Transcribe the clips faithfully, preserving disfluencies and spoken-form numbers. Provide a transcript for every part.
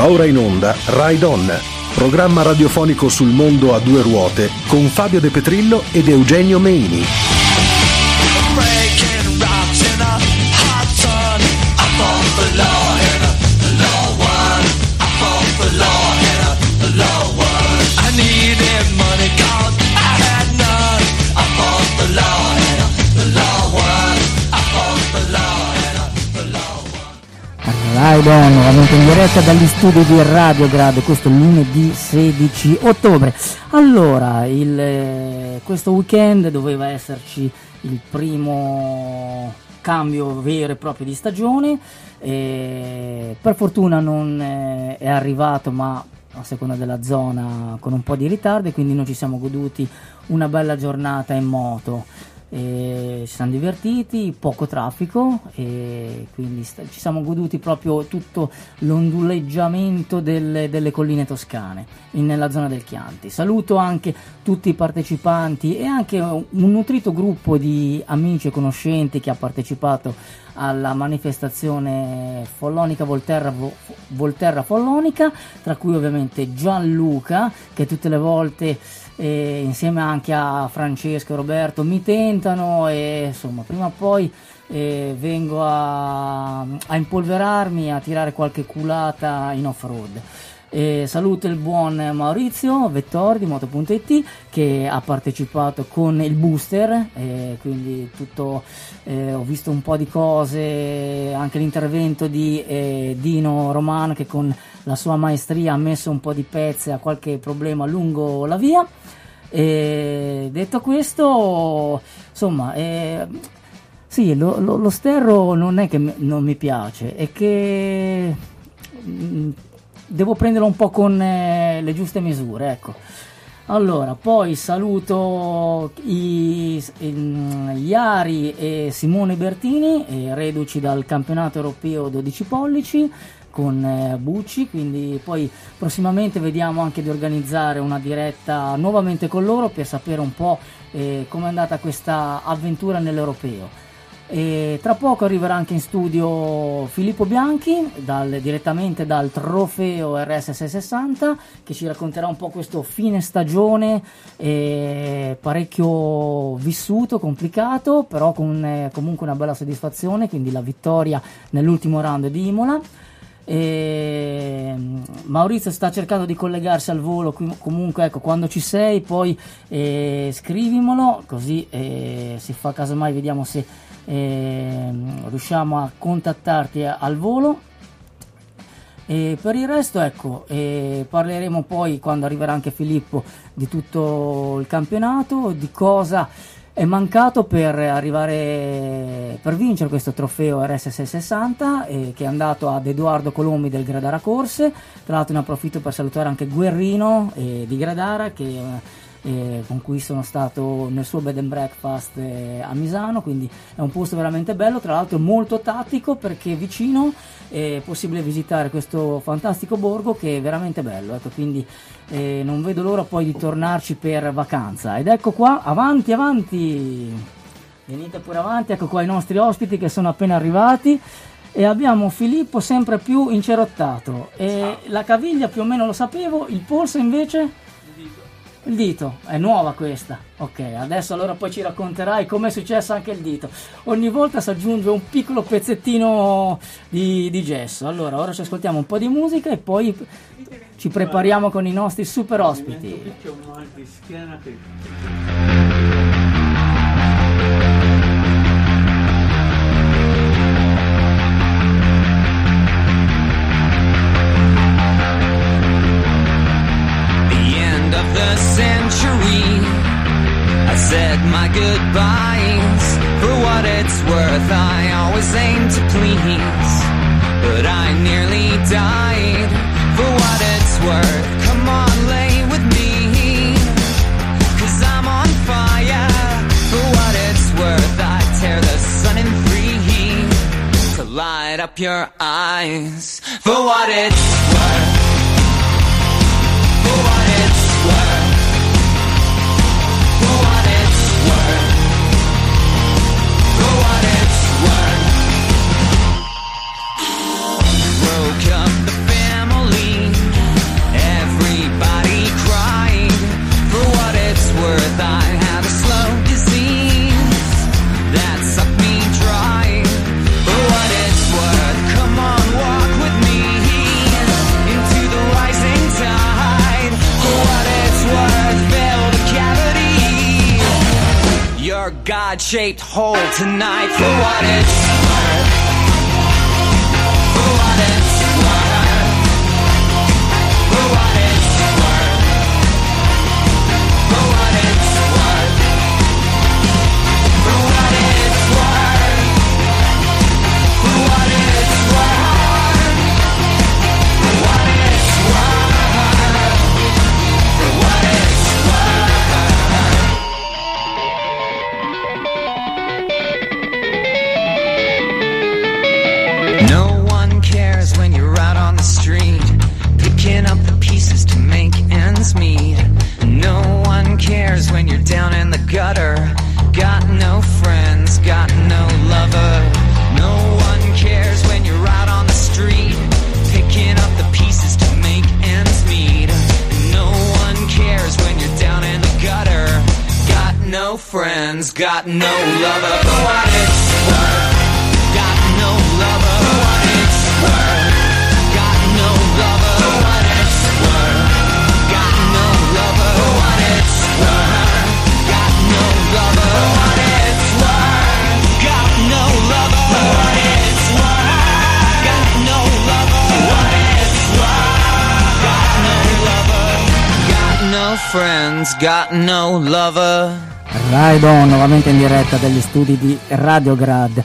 Va ora in onda Rai Donna, programma radiofonico sul mondo a due ruote con Fabio De Petrillo ed Eugenio Meini. Rai Donna, nuovamente in diretta dagli studi di Radio Grado, questo lunedì sedici ottobre. Allora, il, eh, questo weekend doveva esserci il primo cambio vero e proprio di stagione, eh, per fortuna non eh, è arrivato, ma a seconda della zona con un po' di ritardo, e quindi noi ci siamo goduti una bella giornata in moto. E ci siamo divertiti, poco traffico, e quindi st- ci siamo goduti proprio tutto l'onduleggiamento delle, delle colline toscane in, nella zona del Chianti. Saluto anche tutti i partecipanti e anche un nutrito gruppo di amici e conoscenti che ha partecipato alla manifestazione Follonica Volterra Volterra Follonica, tra cui ovviamente Gianluca, che tutte le volte e insieme anche a Francesco e Roberto mi tentano, e insomma prima o poi eh, vengo a, a impolverarmi, a tirare qualche culata in off-road. E saluto il buon Maurizio Vettori di moto punto it, che ha partecipato con il booster, e quindi tutto, eh, ho visto un po' di cose, anche l'intervento di eh, Dino Romano, che con la sua maestria ha messo un po' di pezze a qualche problema lungo la via. E detto questo, insomma, eh, sì, lo, lo, lo sterro non è che m- non mi piace, è che mh, devo prenderlo un po' con eh, le giuste misure, ecco. Allora, poi saluto i, i, Iari e Simone Bertini, eh, reduci dal campionato europeo dodici pollici con eh, Bucci, quindi poi prossimamente vediamo anche di organizzare una diretta nuovamente con loro per sapere un po' eh, come è andata questa avventura nell'europeo. E tra poco arriverà anche in studio Filippo Bianchi dal, direttamente dal trofeo R S seicentosessanta, che ci racconterà un po' questo fine stagione eh, parecchio vissuto, complicato, però con eh, comunque una bella soddisfazione, quindi la vittoria nell'ultimo round di Imola. E Maurizio sta cercando di collegarsi al volo, comunque ecco, quando ci sei poi eh, scrivimelo, così eh, si fa casomai, vediamo se eh, riusciamo a contattarti al volo. E per il resto ecco, eh, parleremo poi, quando arriverà anche Filippo, di tutto il campionato, di cosa è mancato per arrivare, per vincere questo trofeo R S seicentosessanta, eh, che è andato ad Edoardo Colombi del Gradara Corse. Tra l'altro ne approfitto per salutare anche Guerrino eh, di Gradara, che eh, con cui sono stato nel suo bed and breakfast eh, a Misano, quindi è un posto veramente bello, tra l'altro molto tattico, perché è vicino, è possibile visitare questo fantastico borgo che è veramente bello, ecco, quindi eh, non vedo l'ora poi di tornarci per vacanza. Ed ecco qua, avanti avanti, venite pure avanti, ecco qua i nostri ospiti che sono appena arrivati, e abbiamo Filippo sempre più incerottato, e la caviglia più o meno lo sapevo, il polso invece? Il dito, è nuova questa. Ok, adesso allora poi ci racconterai com'è successo anche il dito. Ogni volta si aggiunge un piccolo pezzettino di, di gesso. Allora, ora ci ascoltiamo un po' di musica e poi ci prepariamo con i nostri super ospiti. Of the century, I said my goodbyes. For what it's worth, I always aim to please, but I nearly died. For what it's worth, come on, lay with me, 'cause I'm on fire. For what it's worth, I tear the sun in three to light up your eyes. For what it's worth, for what it's worth, for what it's worth, for what it's worth. Broke up the family, your God-shaped hole tonight. For what it's worth, for what it's worth, for what it's worth, for what it's worth, for what it's worth, for what it's worth, for what it's worth, for what it's worth. No one cares when you're out on the street, picking up the pieces to make ends meet. No one cares when you're down in the gutter, got no friends, got no lover. No one cares when you're out on the street, picking up the pieces to make ends meet. No one cares when you're down in the gutter, got no friends, got no lover. For what it's worth, got no lover. For what it's worth, got no lover. For what it's worth, got no lover. For what it's worth, got no lover. For what it's worth, got no lover. For what it's worth, got no lover. For what it's worth, got no lover. Got no friends, got no lover. Ride On, nuovamente in diretta dagli studi di Radiograd,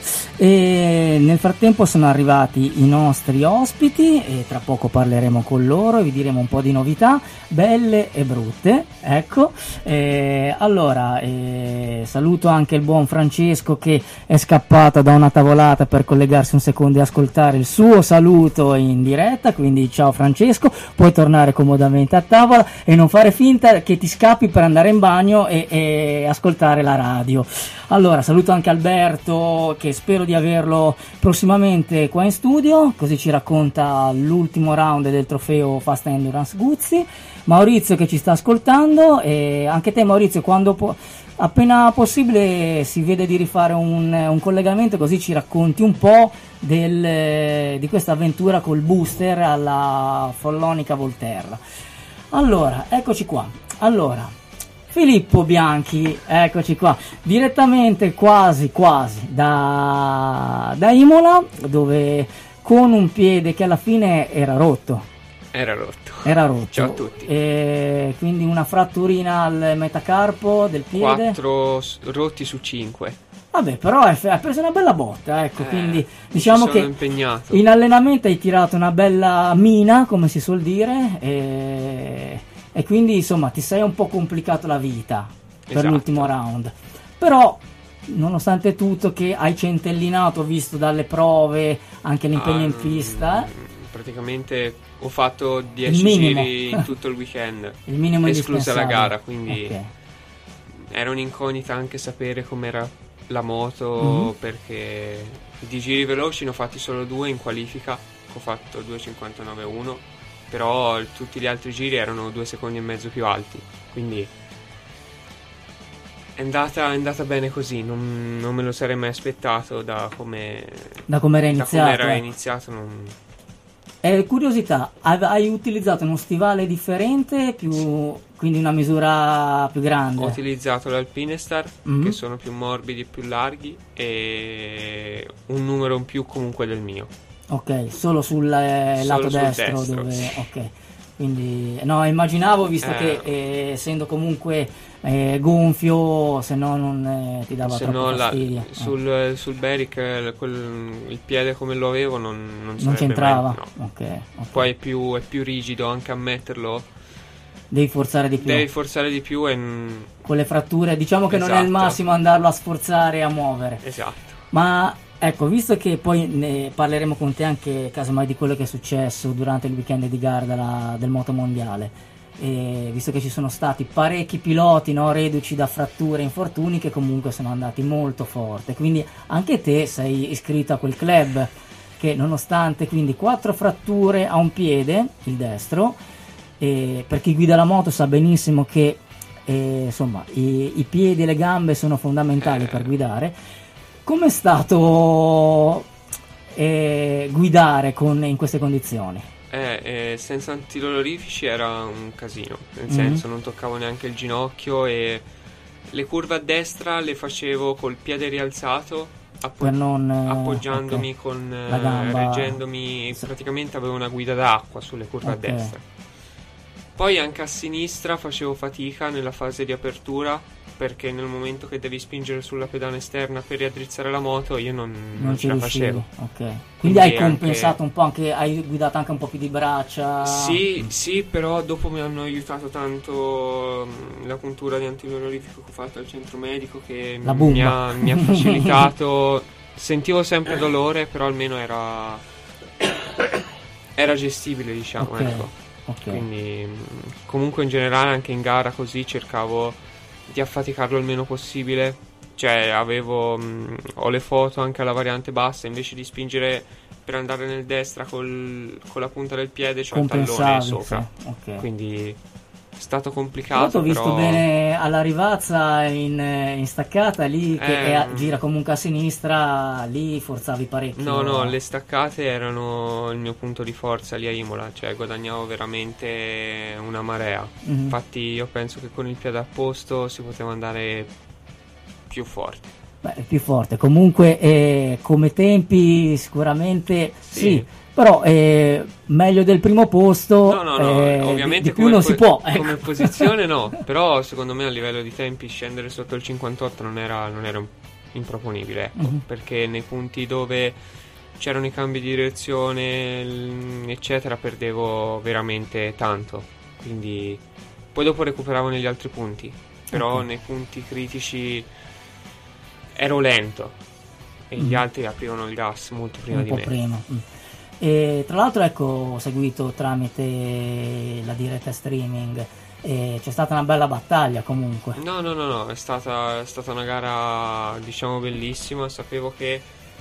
e nel frattempo sono arrivati i nostri ospiti e tra poco parleremo con loro e vi diremo un po' di novità belle e brutte, ecco. E allora e saluto anche il buon Francesco che è scappato da una tavolata per collegarsi un secondo e ascoltare il suo saluto in diretta, quindi ciao Francesco, puoi tornare comodamente a tavola e non fare finta che ti scappi per andare in bagno e, e ascoltare la radio. Allora saluto anche Alberto che spero di averlo prossimamente qua in studio, così ci racconta l'ultimo round del trofeo Fast Endurance Guzzi. Maurizio che ci sta ascoltando, e anche te Maurizio, quando po- appena possibile si vede di rifare un, un collegamento, così ci racconti un po' del, di questa avventura col booster alla Follonica Volterra. Allora eccoci qua, allora Filippo Bianchi, eccoci qua, direttamente quasi quasi da, da Imola, dove con un piede che alla fine era rotto. Era rotto. Era rotto. Ciao a tutti. E quindi una fratturina al metacarpo del piede. Quattro rotti su cinque. Vabbè, però hai preso una bella botta, ecco, Eh, quindi diciamo sono che impegnato. in allenamento hai tirato una bella mina, come si suol dire, e, e quindi insomma ti sei un po' complicato la vita per Esatto. l'ultimo round. Però nonostante tutto che hai centellinato, visto dalle prove, anche l'impegno Ah, in pista, eh? Praticamente ho fatto dieci minimo. giri in tutto il weekend, Il minimo esclusa la indispensabile. gara, quindi Ok. era un'incognita anche sapere com'era la moto, Mhm. perché di giri veloci ne ho fatti solo due in qualifica, ho fatto due cinquantanove uno, però tutti gli altri giri erano due secondi e mezzo più alti, quindi è andata, è andata bene così, non, non me lo sarei mai aspettato da come, Da come era da iniziato. come era eh. iniziato non... Eh, curiosità, hai, hai utilizzato uno stivale differente, più, quindi una misura più grande? Ho utilizzato l'Alpinestar, Mhm. che sono più morbidi, più larghi, e un numero in più comunque del mio. Ok, solo sul eh, Solo lato sul destro, destro, dove... sì. Ok, quindi... No, immaginavo, visto Eh. che eh, essendo comunque eh, gonfio, se no non eh, ti dava Se troppo no la- fastidio. Eh, sul, sul Beric eh, quel- il piede come lo avevo non, non, non sarebbe c'entrava? mai- no. Ok, ok. Poi è più, è più rigido anche a metterlo, Devi forzare di più. devi forzare di più e... n- Con le fratture, diciamo che non è il Esatto. massimo andarlo a sforzare e a muovere. Esatto. Ma ecco, visto che poi ne parleremo con te anche casomai di quello che è successo durante il weekend di gara della- del moto mondiale, e visto che ci sono stati parecchi piloti, no, reduci da fratture e infortuni che comunque sono andati molto forte, quindi anche te sei iscritto a quel club che nonostante quindi quattro fratture a un piede, il destro, e per chi guida la moto sa benissimo che eh, insomma i, i piedi e le gambe sono fondamentali Eh. per guidare. Com'è stato eh, guidare con, in queste condizioni? Eh, eh, senza antidolorifici era un casino, nel Mhm. senso non toccavo neanche il ginocchio e Le curve a destra le facevo col piede rialzato, appo- per non, eh, appoggiandomi okay. con la gamba, reggendomi, praticamente avevo una guida d'acqua sulle curve okay. a destra. Poi anche a sinistra facevo fatica nella fase di apertura, perché nel momento che devi spingere sulla pedana esterna per riaddrizzare la moto io non, non, non ce la facevo. Ok. Quindi, Quindi hai anche... compensato un po', anche hai guidato anche un po' più di braccia? Sì, mm. sì, però dopo mi hanno aiutato tanto la puntura di antidolorifico che ho fatto al centro medico, che la mi ha, mi ha facilitato. Sentivo sempre dolore, però almeno era era gestibile, diciamo, okay. ecco. Okay. Quindi comunque in generale anche in gara così cercavo di affaticarlo il meno possibile, cioè avevo mh, ho le foto anche alla variante bassa, invece di spingere per andare nel destra col, con la punta del piede c'ho il tallone sopra, sì. Okay. quindi è stato complicato. Ho visto però... bene alla Rivazza in, in staccata lì che eh, è, gira comunque a sinistra, lì forzavi parecchio. No, no, le staccate erano il mio punto di forza lì a Imola, cioè guadagnavo veramente una marea. Mm-hmm. Infatti io penso che con il piede a posto si poteva andare più forte. Beh, più forte, comunque eh, come tempi sicuramente sì, sì però eh, meglio del primo posto. No, no, no, eh, ovviamente di, di più come non po- si può. Ecco. Come posizione no, però secondo me a livello di tempi scendere sotto il cinquantotto non era, non era improponibile, ecco, mm-hmm. perché nei punti dove c'erano i cambi di direzione eccetera perdevo veramente tanto, quindi poi dopo recuperavo negli altri punti, però okay. nei punti critici ero lento e mm. gli altri aprivano il gas molto prima un di po' me. Prima. Mm. E tra l'altro ecco, ho seguito tramite la diretta streaming e c'è stata una bella battaglia comunque. No, no, no, no, è stata, è stata una gara diciamo bellissima, sapevo che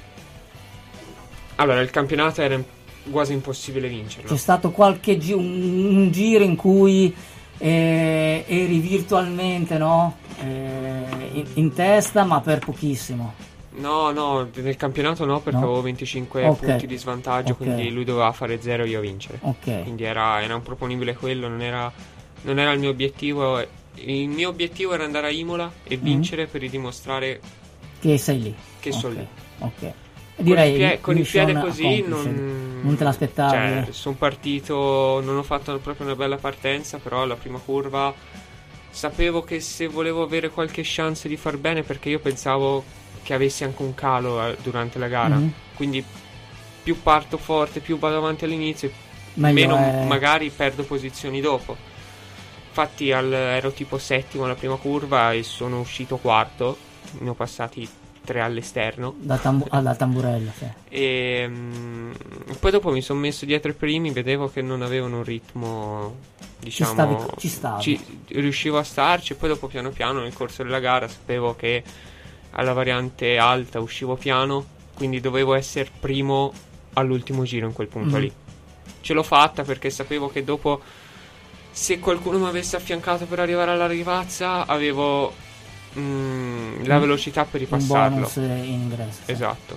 allora il campionato era quasi impossibile vincerlo. C'è stato qualche gi- un, un giro in cui eh, eri virtualmente, no? Eh, in, in testa, ma per pochissimo. No, no, nel campionato no, perché no? avevo venticinque okay. punti di svantaggio, okay. quindi lui doveva fare zero e io vincere. Okay. Quindi era, era improponibile quello, non era, non era il mio obiettivo. Il mio obiettivo era andare a Imola e vincere mm-hmm. per dimostrare che sei lì. Che okay. sono lì. Ok. Direi con il, pie- con il piede così non, non te l'aspettavi. Cioè, sono partito, non ho fatto proprio una bella partenza, però alla prima curva sapevo che se volevo avere qualche chance di far bene, perché io pensavo che avessi anche un calo eh, durante la gara, mm-hmm. quindi più parto forte, più vado avanti all'inizio, meglio meno è... magari perdo posizioni dopo. Infatti al, ero tipo settimo alla prima curva e sono uscito quarto, ne ho passati tre all'esterno da tambu- alla tamburella, sì. E um, poi dopo mi sono messo dietro i primi, vedevo che non avevano un ritmo, diciamo, ci stavi, ci stavi. Ci, riuscivo a starci, e poi dopo piano piano nel corso della gara sapevo che alla variante alta uscivo piano, quindi dovevo essere primo all'ultimo giro in quel punto mm-hmm. lì. Ce l'ho fatta perché sapevo che dopo, se qualcuno mi avesse affiancato per arrivare alla Rivazza, avevo mm, la velocità per ripassarlo. Un bonus in ingresso. Sì. Esatto.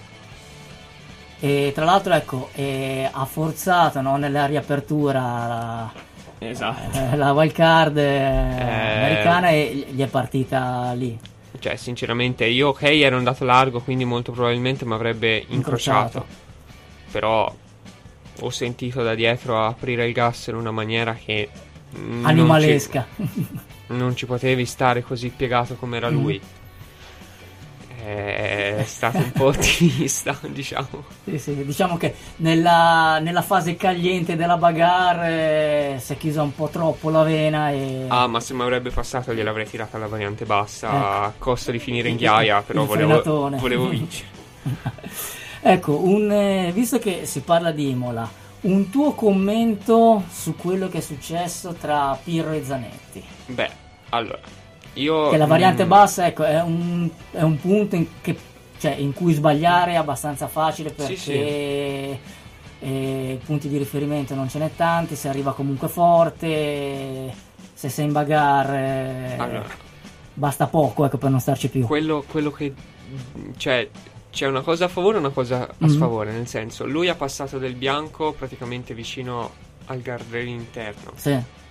E tra l'altro ecco, eh, ha forzato, no, nella riapertura la, esatto. eh, la wild card eh, eh... americana e gli è partita lì. Cioè sinceramente io ok ero andato largo, quindi molto probabilmente mi avrebbe incrociato. incrociato però ho sentito da dietro aprire il gas in una maniera che animalesca, non ci, non ci potevi stare così piegato come era lui. È stato un po' ottimista, diciamo. Sì, sì, diciamo che nella, nella fase caliente della bagarre eh, si è chiusa un po' troppo la vena e... Ah, ma se mi avrebbe passato gliel'avrei tirata alla variante bassa, ecco. A costo di finire in il, ghiaia, però il volevo, volevo vincere. Ecco, un, eh, visto che si parla di Imola, un tuo commento su quello che è successo tra Pirro e Zanetti? Beh, allora... Io, che la variante mh, bassa, ecco, è un, è un punto in, che, cioè, in cui sbagliare è abbastanza facile perché sì, sì. Eh, punti di riferimento non ce n'è tanti, si arriva comunque forte, se sei in bagarre allora, basta poco, ecco, per non starci più. Quello, quello che cioè c'è una cosa a favore e una cosa a mm-hmm. sfavore, nel senso lui ha passato del bianco praticamente vicino al guardrail interno. Sì.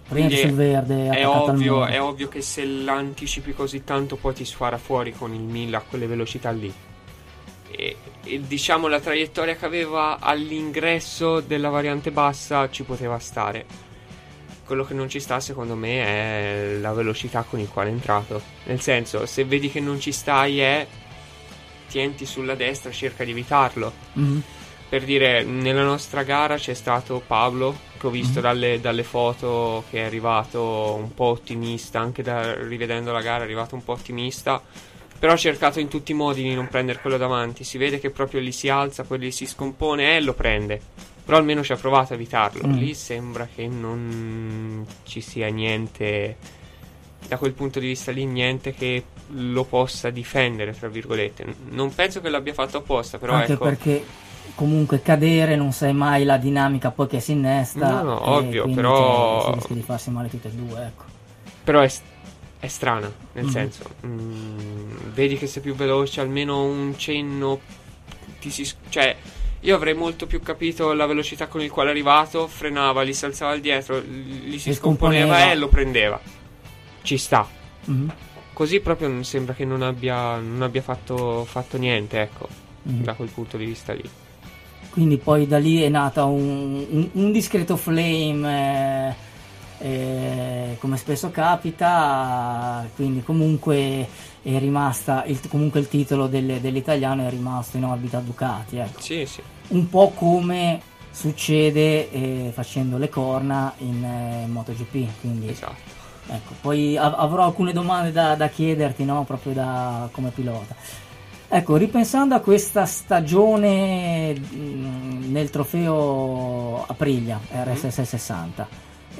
Prendi sul verde, è ovvio, è ovvio che se l'anticipi così tanto poi ti sfara fuori con il mille a quelle velocità lì. E, e diciamo la traiettoria che aveva all'ingresso della variante bassa ci poteva stare. Quello che non ci sta secondo me è la velocità con il quale è entrato. Nel senso, se vedi che non ci stai è tienti sulla destra, cerca di evitarlo. Mm-hmm. Per dire, nella nostra gara c'è stato Pablo, che ho visto mm-hmm. dalle, dalle foto, che è arrivato un po' ottimista, anche da, rivedendo la gara è arrivato un po' ottimista, però ha cercato in tutti i modi di non prendere quello davanti. Si vede che proprio lì si alza, poi lì si scompone e lo prende, però almeno ci ha provato a evitarlo. Mm. Lì sembra che non ci sia niente, da quel punto di vista lì, niente che lo possa difendere, tra virgolette. Non penso che l'abbia fatto apposta, però anche ecco, perché comunque cadere non sai mai la dinamica poi che si innesta. No, no, ovvio, però si rischia di farsi male tutte e due, ecco. Però è, è strana, nel Mm. senso, mm, vedi che sei più veloce, almeno un cenno ti si, cioè io avrei molto più capito la velocità con il quale è arrivato, frenava, gli si alzava il dietro, gli si Si scomponeva scomponeva. e lo prendeva. Ci sta. Mm. Così proprio non sembra che non abbia, non abbia fatto, fatto niente, ecco, Mm. da quel punto di vista lì. Quindi poi da lì è nata un, un, un discreto flame, eh, eh, come spesso capita, quindi comunque è rimasta, il, comunque il titolo del, dell'italiano è rimasto in orbita Ducati, ecco. Sì, sì. Un po' come succede eh, facendo le corna in eh, MotoGP, quindi Esatto. ecco, poi av- avrò alcune domande da, da chiederti, no? Proprio da, come pilota. Ecco, ripensando a questa stagione mh, nel trofeo Aprilia R S sei sessanta,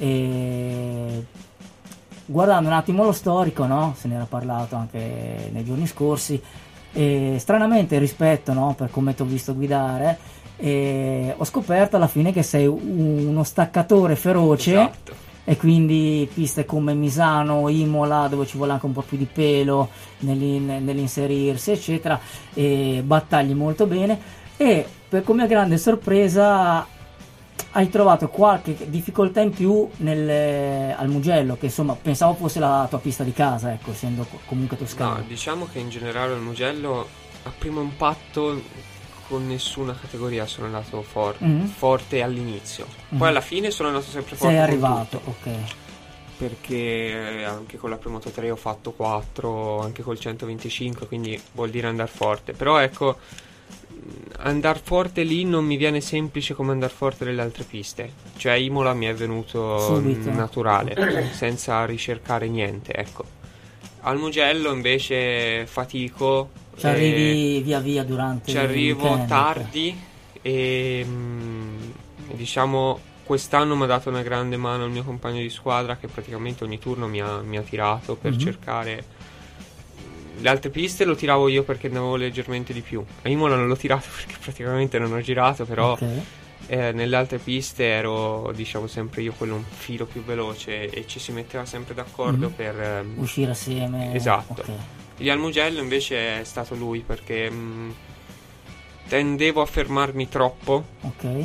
e guardando un attimo lo storico, no? Se ne era parlato anche nei giorni scorsi, e stranamente rispetto, no? Per come ti ho visto guidare, e ho scoperto alla fine che sei uno staccatore feroce. Esatto. E quindi piste come Misano, Imola, dove ci vuole anche un po' più di pelo nell'in- nell'inserirsi, eccetera, e battagli molto bene. E per come grande sorpresa hai trovato qualche difficoltà in più nel, al Mugello, che insomma pensavo fosse la tua pista di casa, ecco, essendo co- comunque toscano. No, diciamo che in generale il Mugello a primo impatto con nessuna categoria sono andato for- Mhm. forte all'inizio. Poi Mhm. alla fine sono andato sempre forte. Sei con arrivato, tutto. ok. Perché anche con la Premoto tre ho fatto quattro, anche col centoventicinque, quindi vuol dire andare forte. Però ecco, andare forte lì non mi viene semplice come andare forte nelle altre piste. Cioè Imola mi è venuto Subito. naturale, senza ricercare niente, ecco. Al Mugello invece fatico. Ci eh, arrivi via via durante Ci il arrivo weekend. tardi e mm, diciamo quest'anno mi ha dato una grande mano il mio compagno di squadra, che praticamente ogni turno mi ha, mi ha tirato per Mhm. cercare. Le altre piste lo tiravo io perché ne avevo leggermente di più. A Imola non l'ho tirato perché praticamente non ho girato, però Ok. eh, nelle altre piste ero, diciamo, sempre io quello un filo più veloce e ci si metteva sempre d'accordo Mhm. per ehm, Uscire assieme. Esatto. Ok. Gli al Mugello invece è stato lui, perché mh, tendevo a fermarmi troppo Ok.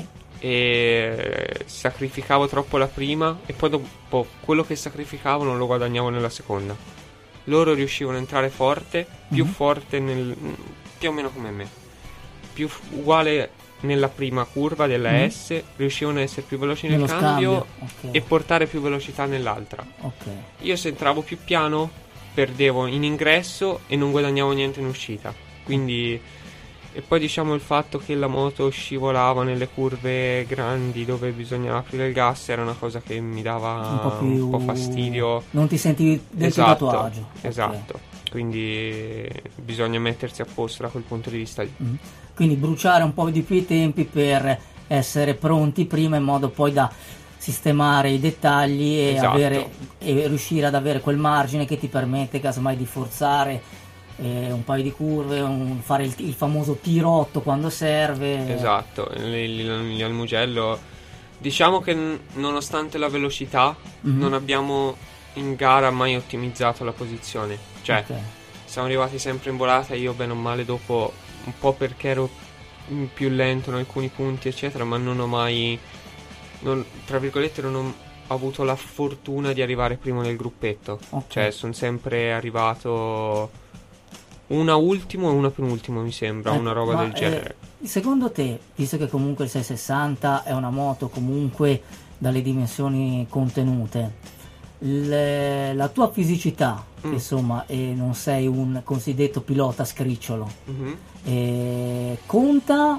e sacrificavo troppo la prima, e poi dopo quello che sacrificavo non lo guadagnavo nella seconda. Loro riuscivano a entrare forte, più Mhm. forte nel, più o meno come me, più f- uguale nella prima curva della Mhm. S, riuscivano a essere più veloci nel Nello cambio, scambio, ok. e portare più velocità nell'altra. Ok. Io se entravo più piano perdevo in ingresso e non guadagnavo niente in uscita. Quindi, e poi diciamo il fatto che la moto scivolava nelle curve grandi dove bisognava aprire il gas era una cosa che mi dava Un po' più un po' fastidio. Non ti sentivi del Esatto, tuo a tuo agio. Ok. esatto. Quindi bisogna mettersi a posto da quel punto di vista lì. Mhm. Quindi bruciare un po' di più i tempi per essere pronti prima, in modo poi da sistemare i dettagli e, Esatto. avere, e riuscire ad avere quel margine che ti permette casomai di forzare eh, un paio di curve, un- fare il, il famoso tirotto quando serve. Esatto, lì lì- lì al Mugello diciamo che n- nonostante la velocità Mhm. non abbiamo in gara mai ottimizzato la posizione. Cioè Ok. siamo arrivati sempre in volata, io bene o male dopo, un po' perché ero mm, più lento in alcuni punti eccetera, ma non ho mai non- tra virgolette non ho ho avuto la fortuna di arrivare primo nel gruppetto. Okay. Cioè sono sempre arrivato una ultimo e una penultimo, mi sembra, Eh, una roba ma, del genere. eh, secondo te, visto che comunque il seicentosessanta è una moto comunque dalle dimensioni contenute, le- la tua fisicità, che Mm. insomma e non sei un cosiddetto pilota scricciolo, Mhm. eh, conta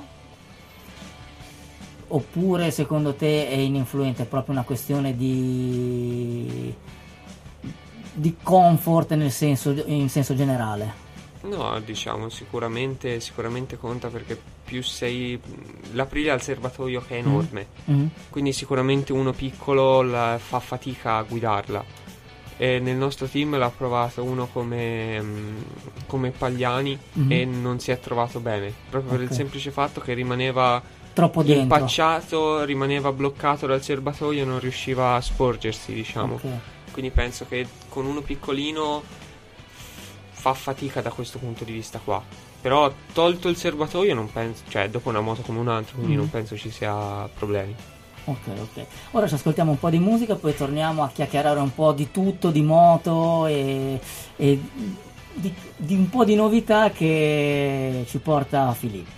oppure secondo te è ininfluente, è proprio una questione di di comfort nel senso, in senso generale? No, diciamo sicuramente sicuramente conta, perché più sei l'Aprilia ha il serbatoio che è enorme, Mm. quindi sicuramente uno piccolo la- fa fatica a guidarla. E nel nostro team l'ha provato uno come, mm, come Pagliani Mhm. e non si è trovato bene, proprio per il Ok. semplice fatto che rimaneva Troppo dentro. impacciato, rimaneva bloccato dal serbatoio e non riusciva a sporgersi, diciamo. Ok. Quindi penso che con uno piccolino fa fatica da questo punto di vista qua. Però tolto il serbatoio non penso, cioè dopo una moto come un'altra, quindi Mm. non penso ci sia problemi. Ok, ok. Ora ci ascoltiamo un po' di musica, poi torniamo a chiacchierare un po' di tutto, di moto e, e di, di un po' di novità che ci porta Filippo.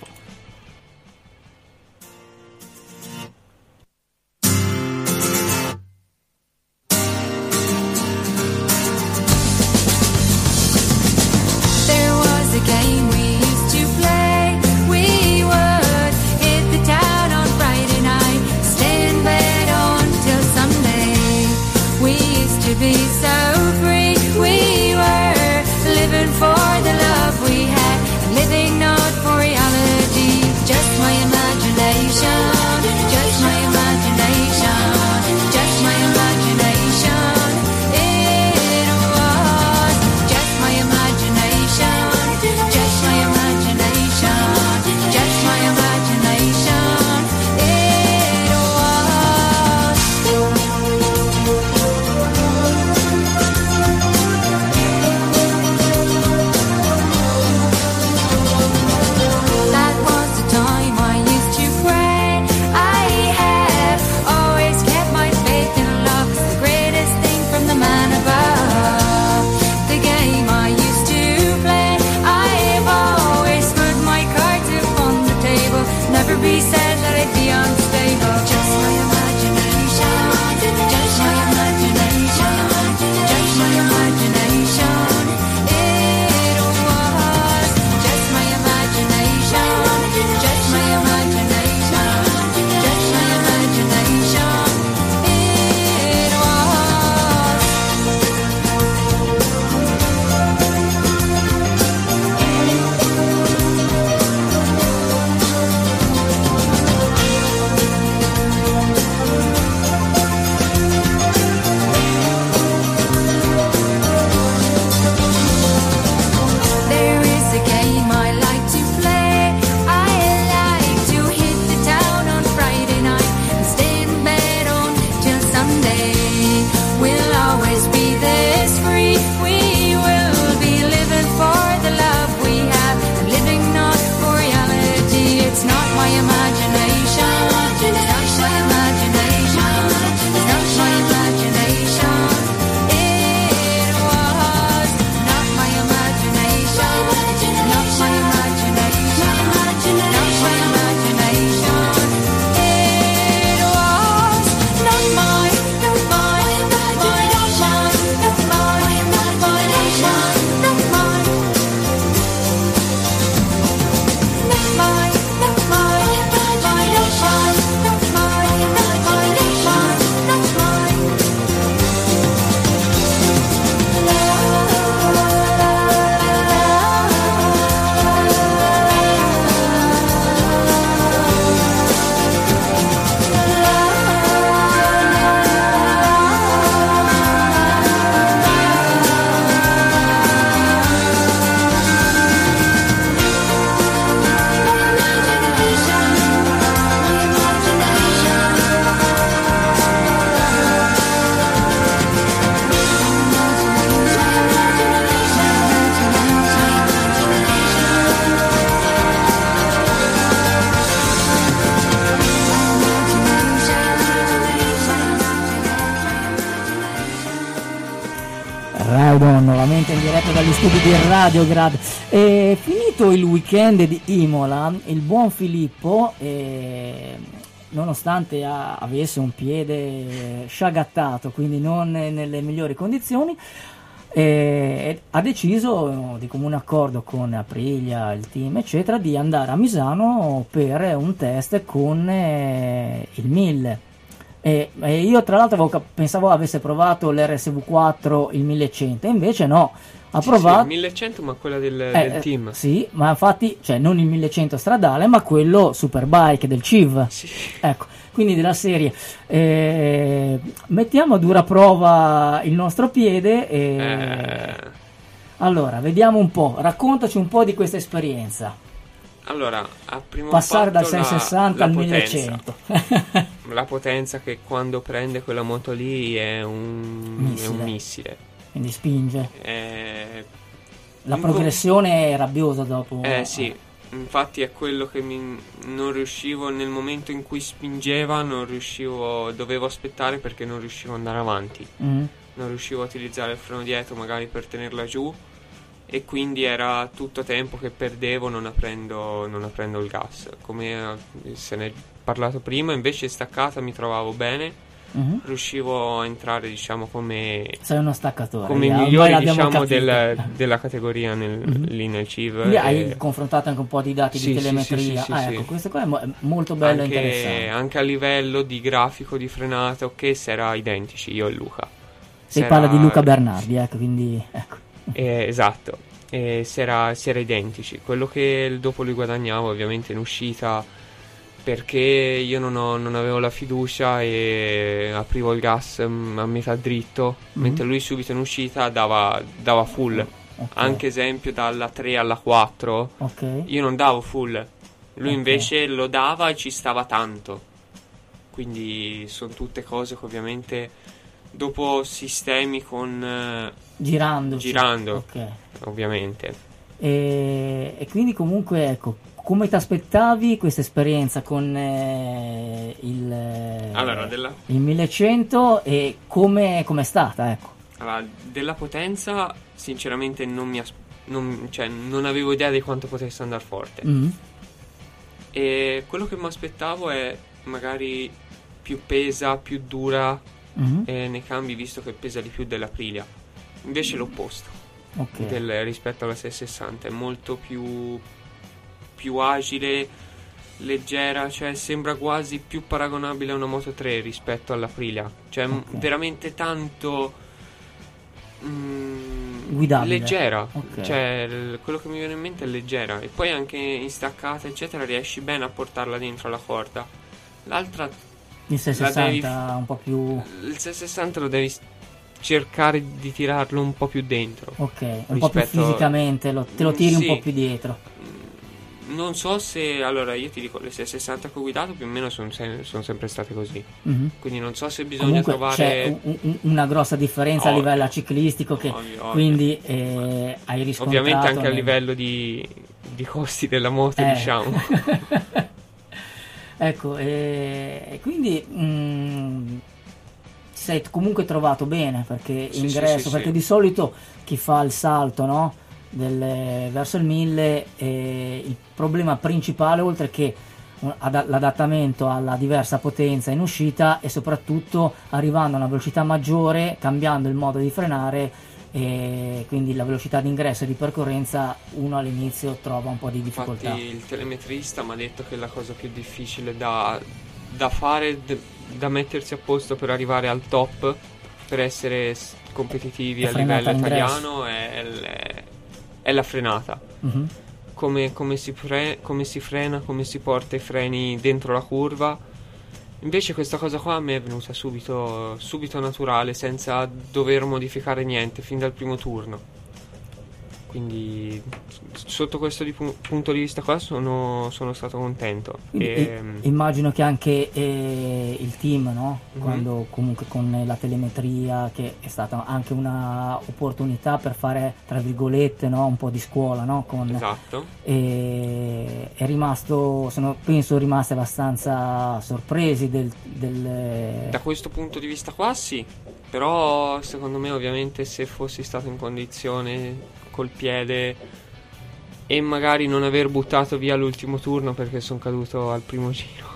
There was a game we used to play. We would hit the town on Friday night, stay in bed until Sunday. We used to be so free. We were living for the love we had, and living not for reality. in diretta dagli studi di Radio Grad. E finito il weekend di Imola, il buon Filippo, eh, nonostante a, avesse un piede sciagattato, quindi non nelle migliori condizioni, eh, ha deciso di comune accordo con Aprilia, il team eccetera, di andare a Misano per un test con eh, il mille. E, e io tra l'altro avevo, cap- pensavo avesse provato l'R S V quattro, il millecento, invece no, ha Sì, provato sì, il millecento, ma quella del, eh, del eh, team. sì, ma infatti, cioè non il millecento stradale, ma quello Superbike del C I V. Sì. Ecco, quindi della serie eh, mettiamo a dura prova il nostro piede e Eh, allora vediamo un po', raccontaci un po' di questa esperienza. allora, a primo Passare dal impatto la- seicentosessanta la al potenza. millecento. La potenza che quando prende quella moto lì è un è Missile. un missile. Quindi spinge. È- La in progressione è rabbiosa dopo. com- Eh sì, infatti è quello che mi non riuscivo nel momento in cui spingeva, non riuscivo, dovevo aspettare perché non riuscivo ad andare avanti. Mm. Non riuscivo a utilizzare il freno dietro magari per tenerla giù e quindi era tutto tempo che perdevo non aprendo, non aprendo il gas. Come eh, se ne è parlato prima, invece staccata mi trovavo bene, Mhm. riuscivo a entrare diciamo come, Sei uno staccatore. come i ormai migliori l'abbiamo diciamo capito. del- della categoria nel- Mhm. lì nel C I V. Quindi hai e confrontato anche un po' di dati Sì, di sì, telemetria. sì, sì, ah, sì, ecco, sì. questo qua è mo- è molto bello e anche, interessante. anche a livello di grafico di frenata, ok, si era identici io e Luca. Si Si parla era- di Luca Bernardi, ecco, quindi ecco. Eh, esatto, eh, si, era, si era identici. Quello che dopo lui guadagnavo ovviamente in uscita, perché io non, ho- non avevo la fiducia e aprivo il gas mm, a metà dritto, Mhm. mentre lui subito in uscita dava, dava full. Ok. Anche esempio dalla tre alla quattro Ok. io non davo full, lui Ok. invece lo dava e ci stava tanto. Quindi sono tutte cose che ovviamente dopo sistemi con eh, Girando. girando Ok. ovviamente. E, e quindi comunque ecco, come ti aspettavi questa esperienza con eh, il, eh, Allora, della, il millecento e come è stata? Ecco. allora, della potenza sinceramente non mi as- non, cioè, non avevo idea di quanto potesse andare forte. Mm. E quello che mi aspettavo è magari più pesa, più dura Mhm. eh, nei cambi, visto che pesa di più dell'Aprilia. Invece l'opposto Ok. del- rispetto alla seicentosessanta, è molto più, più agile, leggera, cioè sembra quasi più paragonabile a una Moto tre rispetto all'Aprilia, cioè m- Ok. veramente tanto mm, Guidabile. leggera, Ok. cioè l- quello che mi viene in mente è leggera, e poi anche in staccata eccetera riesci bene a portarla dentro la corda. L'altra, Il seicentosessanta un po' più. il seicentosessanta lo devi s- cercare di tirarlo un po' più dentro. Ok, un po' più Rispetto- fisicamente, lo- te lo tiri Sì. un po' più dietro. Non so se, allora io ti dico, le seicentosessanta che ho guidato più o meno sono sempre state così, Mhm. quindi non so se bisogna Comunque trovare c'è un- un- una grossa differenza a Ovvio. livello ciclistico che Ovvio, ovvio. quindi eh, hai riscontrato ovviamente anche a nel- livello di, di costi della moto, Eh. diciamo. Ecco, e e quindi mh, ti sei comunque trovato bene perché Sì, ingresso, sì, sì, perché sì. di solito chi fa il salto, no, del- verso il mille, eh, il problema principale, oltre che un- ad- l'adattamento alla diversa potenza in uscita, e soprattutto arrivando a una velocità maggiore, cambiando il modo di frenare, e quindi la velocità di ingresso e di percorrenza, uno all'inizio trova un po' di difficoltà. Infatti il telemetrista mi ha detto che la cosa più difficile da, da fare, d- da mettersi a posto per arrivare al top, per essere s- competitivi La a frenata livello all'ingresso. italiano, è, l- è la frenata. Mhm. Come, come si fre- come si frena, come si porta i freni dentro la curva. Invece questa cosa qua mi è venuta subito, subito naturale, senza dover modificare niente fin dal primo turno. Quindi s- sotto questo di pu- punto di vista qua sono, sono stato contento. Quindi, E, i- immagino che anche eh, il team, no? Mhm. Quando comunque con la telemetria, che è stata anche una opportunità per fare tra virgolette, no? Un po' di scuola, no? Con, esatto. e è rimasto, sono, penso rimasti abbastanza sorpresi del, del Da questo punto di vista qua sì, Però secondo me ovviamente se fossi stato in condizione col piede e magari non aver buttato via l'ultimo turno perché sono caduto al primo giro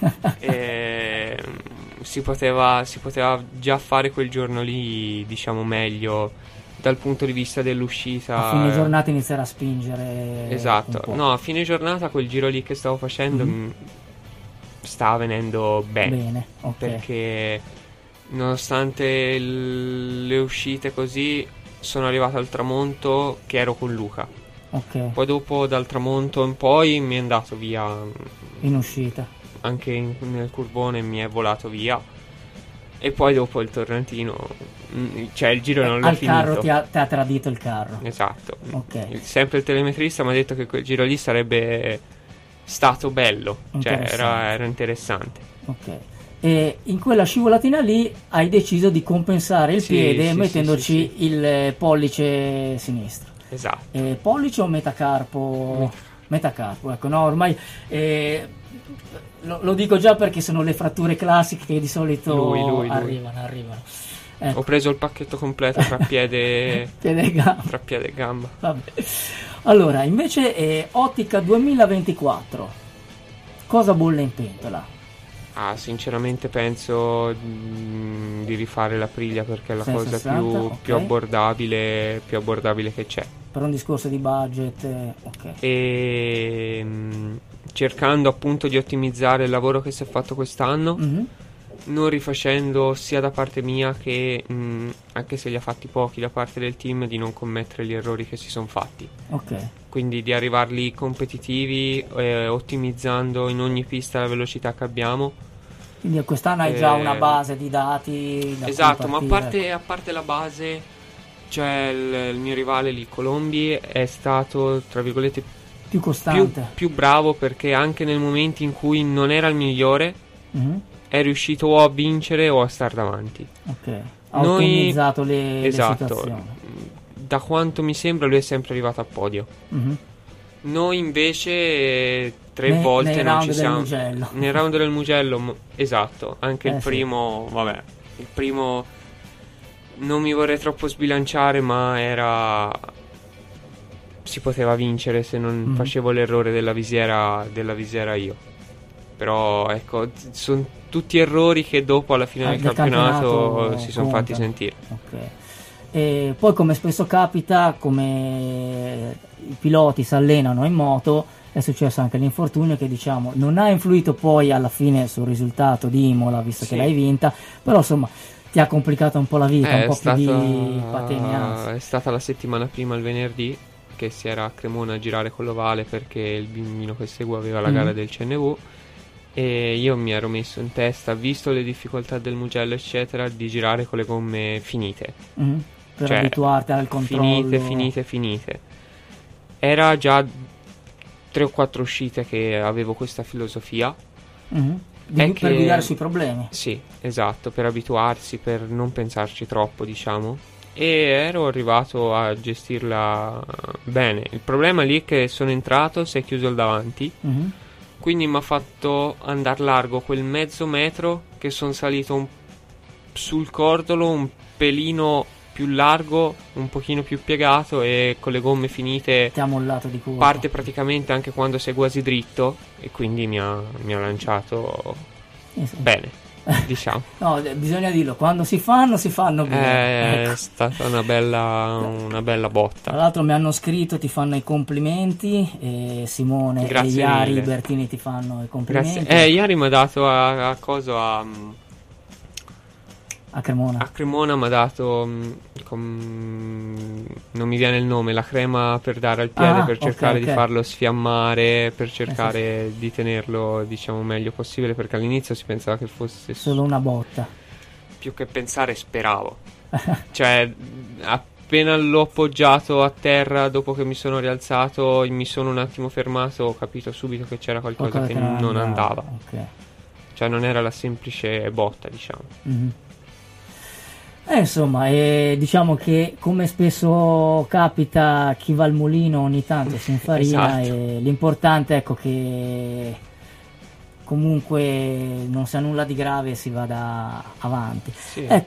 e, si poteva si poteva già fare quel giorno lì, diciamo, meglio dal punto di vista dell'uscita. A fine giornata iniziare a spingere. Esatto, no, a fine giornata quel giro lì che stavo facendo mm-hmm. m- stava venendo bene, bene, ok. Perché nonostante l- le uscite così sono arrivato al tramonto che ero con Luca. Okay. Poi dopo dal tramonto in poi mi è andato via in uscita, anche in, nel curvone mi è volato via, e poi dopo il tornantino, cioè il giro non l'ho al finito. carro ti ha, ti ha tradito il carro. Esatto. Okay. Il, sempre il telemetrista mi ha detto che quel giro lì sarebbe stato bello, cioè era, era interessante. Ok. E in quella scivolatina lì hai deciso di compensare il sì, piede sì, mettendoci sì, sì. il pollice sinistro. Esatto. Eh, pollice o metacarpo? Met- metacarpo, ecco, no, ormai eh, lo, lo dico già perché sono le fratture classiche che di solito lui, lui, arrivano, lui. arrivano. Ecco. Ho preso il pacchetto completo tra piede, piede e gamba. Tra piede e gamba. Vabbè. Allora, invece eh, Ottica duemilaventiquattro, cosa bolle in pentola? Ah, sinceramente penso mh, di rifare la Aprilia perché è la cosa seicentosessanta, più, okay. più abbordabile più abbordabile che c'è. Per un discorso di budget, eh, ok. E mh, cercando appunto di ottimizzare il lavoro che si è fatto quest'anno, Mm-hmm. non rifacendo sia da parte mia che, mh, anche se li ha fatti pochi, da parte del team, di non commettere gli errori che si sono fatti. Ok. Quindi di arrivarli competitivi, eh, ottimizzando in ogni pista la velocità che abbiamo. Quindi quest'anno hai Eh, già una base di dati da esatto, cui ma a partire. parte, a parte la base, cioè il, il mio rivale lì, Colombi, è stato tra virgolette più più, costante. più bravo, perché anche nel momento in cui non era il migliore Mm-hmm. è riuscito o a vincere o a star davanti. Ok. Ha Noi- ottimizzato le, esatto, le situazioni. da quanto mi sembra lui è sempre arrivato a podio. Mm-hmm. Noi invece eh, tre Ne- volte nei non round ci del siamo. Mugello. Nel round del Mugello, mo- esatto. Anche Eh, il sì. primo, vabbè, il primo non mi vorrei troppo sbilanciare, ma era, si poteva vincere se non Mhm. facevo l'errore della visiera della visiera io. Però ecco, sono tutti errori che dopo alla fine Ah, del del campionato, campionato si sono fatti contano. sentire. Ok. E poi, come spesso capita, come i piloti si allenano in moto, è successo anche l'infortunio che, diciamo, non ha influito poi alla fine sul risultato di Imola, visto Sì. che l'hai vinta, però insomma ti ha complicato un po' la vita, Eh, un po' è, stata, più di patemi e ansia. è stata la settimana prima, il venerdì, che si era a Cremona a girare con l'ovale perché il bambino che seguo aveva la Mhm. gara del C N V, e io mi ero messo in testa, visto le difficoltà del Mugello eccetera, di girare con le gomme finite. Mhm. Per Cioè, abituarti al controllo. Finite, finite, finite. Era già tre o quattro uscite che avevo questa filosofia. Mhm. Di- È per che- guidare sui problemi. Sì, esatto, per abituarsi, per non pensarci troppo, diciamo. E ero arrivato a gestirla bene. Il problema lì è che sono entrato, si è chiuso il davanti, Mhm. quindi mi ha fatto andare largo quel mezzo metro che sono salito un- sul cordolo un pelino più largo, un pochino più piegato, e con le gomme finite Ti ha mollato di culo. parte praticamente anche quando sei quasi dritto, e quindi mi ha, mi ha lanciato Eh sì. bene, diciamo. No, eh, bisogna dirlo, quando si fanno, si fanno bene. È Ecco. stata una bella, una bella Tra botta. l'altro mi hanno scritto, ti fanno i complimenti, e Simone Grazie e Iari mille. Bertini ti fanno i complimenti. Grazie. Eh, ieri mi ha dato a, a coso a, A Cremona. a Cremona mi ha dato mh, com- non mi viene il nome, la crema per dare al piede, Ah, per ok, cercare ok. di farlo sfiammare, per cercare Eh, di tenerlo, diciamo, meglio possibile, perché all'inizio si pensava che fosse su- Solo una botta. più che pensare speravo. Cioè, appena l'ho appoggiato a terra, dopo che mi sono rialzato, mi sono un attimo fermato, ho capito subito che c'era qualcosa, Qualcosa che non andava. Ok. Cioè non era la semplice botta, diciamo. Mhm. Eh, insomma, eh, diciamo che, come spesso capita, chi va al mulino ogni tanto si infarina. Esatto. E l'importante, ecco, che comunque non sia nulla di grave e si vada avanti. Sì. Ecco,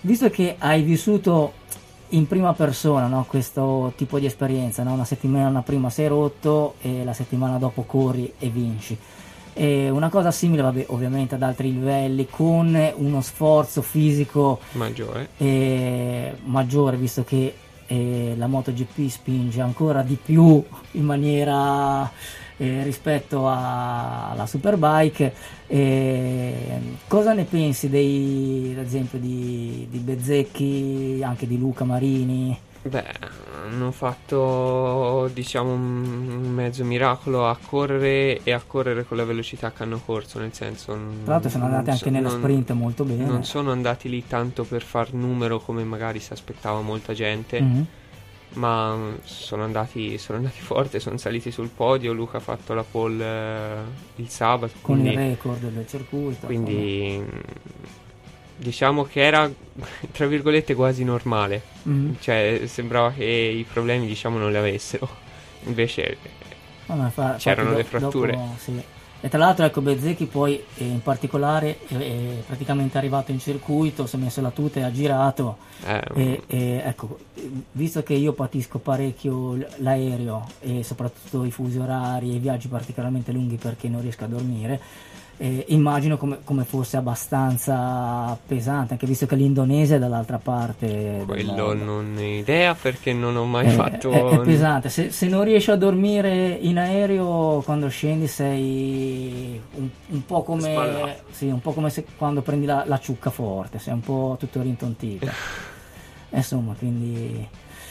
visto che hai vissuto in prima persona, no, questo tipo di esperienza, no? Una settimana prima sei rotto e la settimana dopo corri e vinci. E una cosa simile, vabbè, ovviamente ad altri livelli, con uno sforzo fisico maggiore, eh, maggiore, visto che eh, la MotoGP spinge ancora di più in maniera eh, rispetto a- alla Superbike. Eh, cosa ne pensi dei, ad esempio, di, di Bezzecchi, anche di Luca Marini? beh, hanno fatto, diciamo, un mezzo miracolo a correre e a correre con la velocità che hanno corso, nel senso, n- Tra l'altro sono non andati so- anche nella non- sprint molto bene. non sono andati lì tanto per far numero come magari si aspettava molta gente, Mhm. ma mm, sono andati, sono andati forte, sono saliti sul podio. Luca ha fatto la pole eh, il sabato, Con quindi, il record del circuito. quindi mm, diciamo che era, tra virgolette, quasi normale. insomma. Mhm. Cioè, sembrava che i problemi, diciamo, non li avessero. Invece, No, ma fa- c'erano infatti le do- fratture. dopo, sì. E tra l'altro, ecco, Bezzecchi poi eh, in particolare è, è praticamente arrivato in circuito, si è messo la tuta e ha girato. eh, E, e, ecco, visto che io patisco parecchio l- l'aereo e soprattutto i fusi orari e i viaggi particolarmente lunghi perché non riesco a dormire, eh, immagino come, come fosse abbastanza pesante, anche visto che l'Indonesia è dall'altra parte del quello mondo. non ho idea, perché non ho mai Eh, fatto. è, è pesante. Se, se non riesci a dormire in aereo quando scendi sei un, un po' come Sballato. sì, un po' come se quando prendi la, la ciucca forte, sei un po' tutto rintontito. Insomma, quindi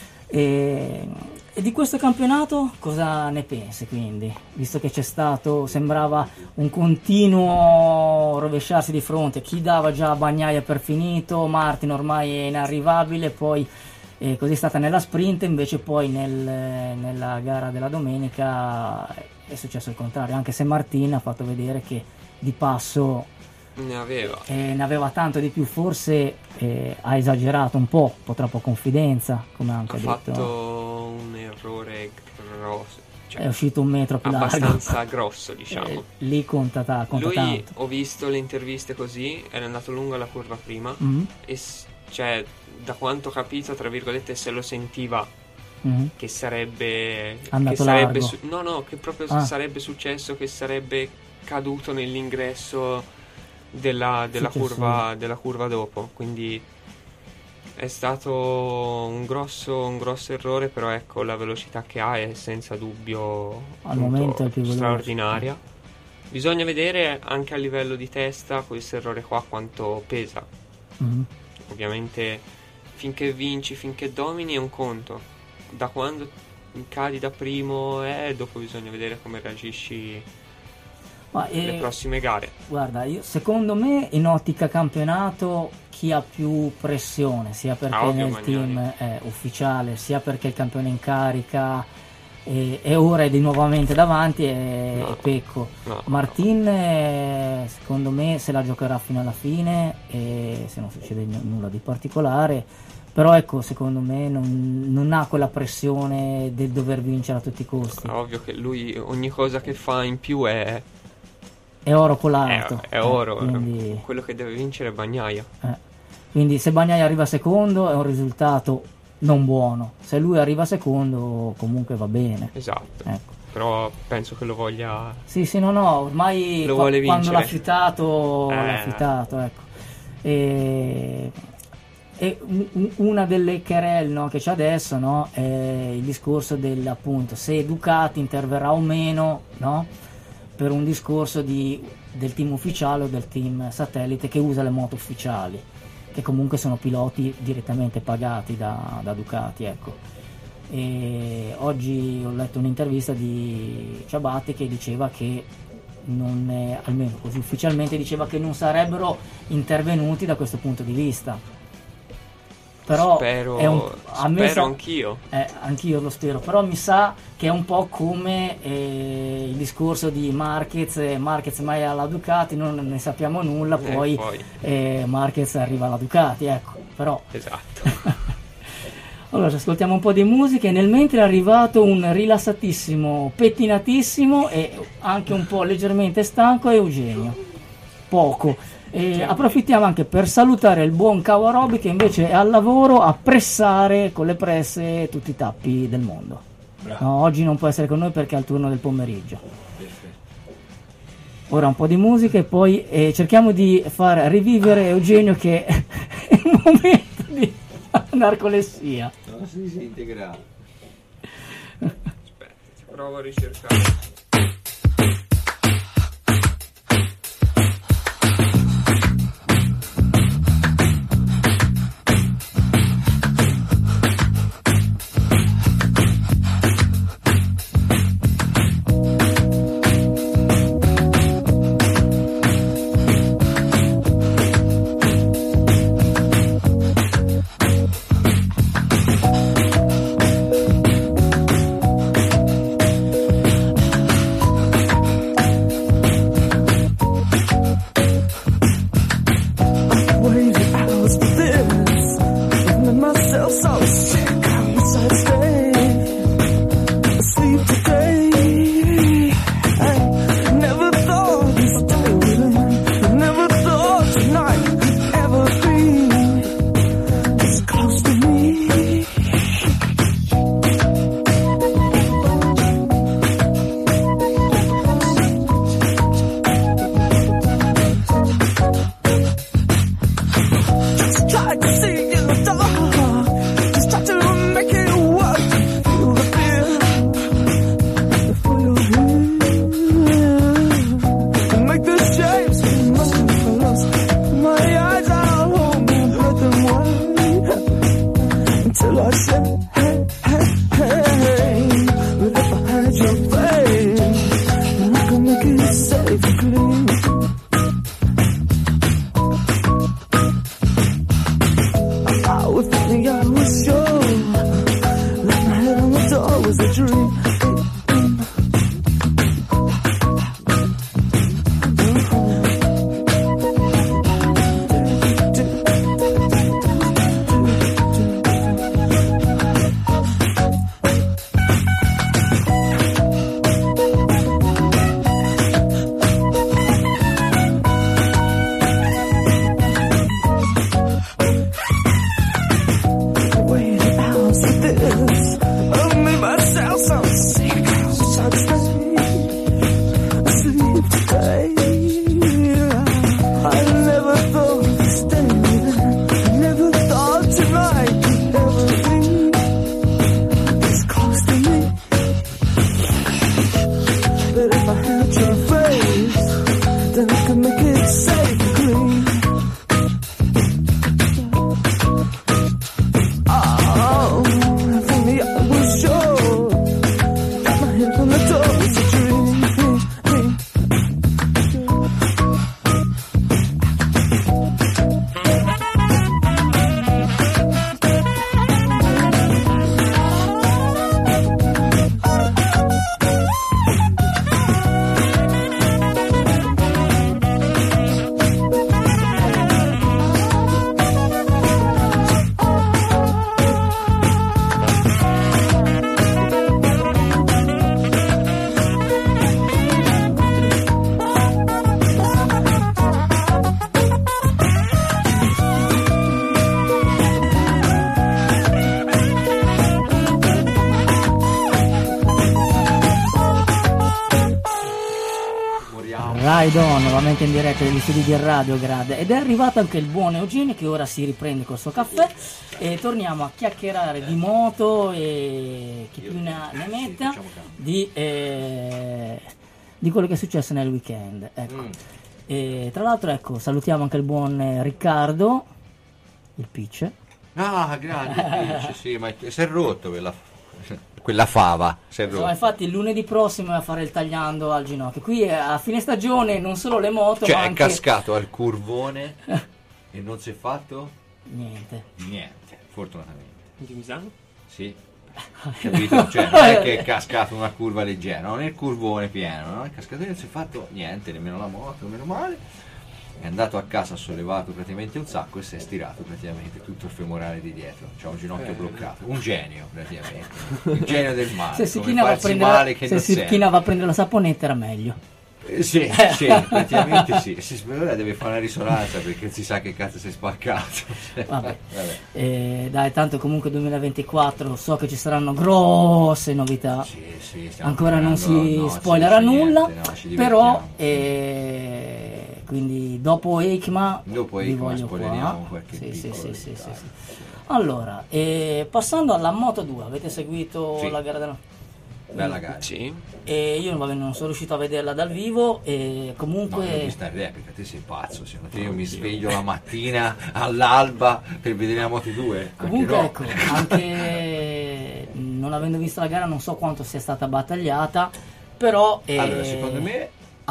e, e di questo campionato cosa ne pensi, quindi? Visto che c'è stato, sembrava un continuo rovesciarsi di fronte, chi dava già Bagnaia per finito, Martin ormai è inarrivabile, poi e così è stata nella sprint, invece poi nel- nella gara della domenica è successo il contrario, anche se Martin ha fatto vedere che di passo Ne aveva. eh, ne aveva tanto di più, forse eh, ha esagerato un po', un po' troppo confidenza, come ha anche Ha detto. fatto un errore grosso, È cioè uscito un metro più largo. abbastanza grosso, diciamo. Eh, lì conta, ta- conta Lui, tanto. ho visto le interviste così, era andato lungo la curva prima, Mhm, e s- cioè, da quanto ho capito, tra virgolette, se lo sentiva mhm. che sarebbe Andato che sarebbe largo. su- no no che proprio Ah. sarebbe successo, che sarebbe caduto nell'ingresso della, della Successivo. curva della curva dopo, quindi è stato un grosso un grosso errore, però ecco, la velocità che ha è senza dubbio Al appunto, momento è il più veloce. straordinaria. Bisogna vedere anche a livello di testa questo errore qua quanto pesa. Mhm. Ovviamente finché vinci, finché domini è un conto. Da quando cadi da primo, eh, dopo bisogna vedere come reagisci Ma, eh, le prossime gare. guarda, io, secondo me in ottica campionato chi ha più pressione, sia perché Ah, ovvio, nel Magnani. team è ufficiale, sia perché il campione in carica e, e ora è di nuovamente davanti, è, No. è Pecco. No, Martin eh, secondo me se la giocherà fino alla fine e se non succede n- nulla di particolare, però ecco, secondo me non, non ha quella pressione del dover vincere a tutti i costi. no, ovvio che lui ogni cosa che fa in più è, È oro è, colato. è eh, oro. quindi, Quello che deve vincere è Bagnaia. eh. Quindi se Bagnaia arriva secondo è un risultato non buono, se lui arriva secondo comunque va bene. Esatto. Ecco. Però penso che lo voglia. Sì, sì, no, no, ormai Lo qua- vuole quando vincere. l'ha fiutato, Eh. l'ha fiutato, ecco. E, e un- un- una delle querelle, no, che c'è adesso, no, è il discorso del, appunto, se Ducati interverrà o meno, no, per un discorso di, del team ufficiale o del team satellite che usa le moto ufficiali, che comunque sono piloti direttamente pagati da, da Ducati, ecco. E oggi ho letto un'intervista di Ciabatti che diceva che non è, almeno così ufficialmente diceva che non sarebbero intervenuti da questo punto di vista, però spero è un, a me spero sa- anch'io. eh, anch'io lo spero, però mi sa che è un po' come eh, il discorso di Marquez, eh, Marquez mai alla Ducati, non ne sappiamo nulla, Eh, poi, poi. eh, Marquez arriva alla Ducati, ecco, però Esatto. allora ci ascoltiamo un po' di musica e nel mentre è arrivato un rilassatissimo, pettinatissimo e anche un po' leggermente stanco Eugenio, poco, E approfittiamo anche per salutare il buon Kawarobi che invece è al lavoro a pressare con le presse tutti i tappi del mondo. No, oggi non può essere con noi perché è al turno del pomeriggio. Ora un po' di musica e poi eh, cerchiamo di far rivivere Eugenio che è un momento di narcolessia. No, si disintegra. Aspetta, ti provo a ricercare. Ride On, nuovamente in diretta dagli studi di Radio Grade, ed è arrivato anche il buon Eugenio che ora si riprende col suo caffè e torniamo a chiacchierare di moto e chi più ne, ha, ne metta di, eh, di quello che è successo nel weekend, ecco. Mm. E tra l'altro, ecco, salutiamo anche il buon Riccardo, il Pitch. Ah, grande Pitch, sì, ma si è rotto quella, quella fava. Si è rotto. Insomma, infatti il lunedì prossimo è a fare il tagliando al ginocchio. Qui a fine stagione non solo le moto, cioè ma è anche... cascato al curvone e non si è fatto niente. Niente, fortunatamente. Di Misano? Sì. Capito? Cioè non è che è cascato una curva leggera, non è il curvone pieno, no? È cascato e non si è fatto niente, nemmeno la moto, meno male. È andato a casa, ha sollevato praticamente un sacco e si è stirato praticamente tutto il femorale di dietro. C'ha un ginocchio eh. bloccato, un genio praticamente, il genio del male. Se si chinava a prendere, se si chinava a prendere la saponetta era meglio. Eh, sì, sì, praticamente sì. Si spera deve fare una risonanza perché si sa che cazzo si è spaccato. Vabbè. Vabbè. Eh, dai, tanto comunque duemilaventiquattro so che ci saranno grosse novità. Sì, sì, stiamo Ancora non preparando- si no, spoilerà si dice nulla, niente, no, ci però divertiamo. eh, quindi dopo EICMA Dopo vi EICMA voglio spoileriamo qua. qualche Sì, sì, piccolo sì, sì, dettaglio. sì, sì. Allora, eh, passando alla Moto due, avete seguito Sì. la gara della... Bella gara. Sì. E io vabbè, non sono riuscito a vederla dal vivo e No, comunque... l'ho vista in replica, te sei pazzo, secondo te io mi sveglio la mattina all'alba per vedere la Moto due? Comunque Anche no. ecco, anche non avendo visto la gara non so quanto sia stata battagliata, però eh, Allora, secondo me,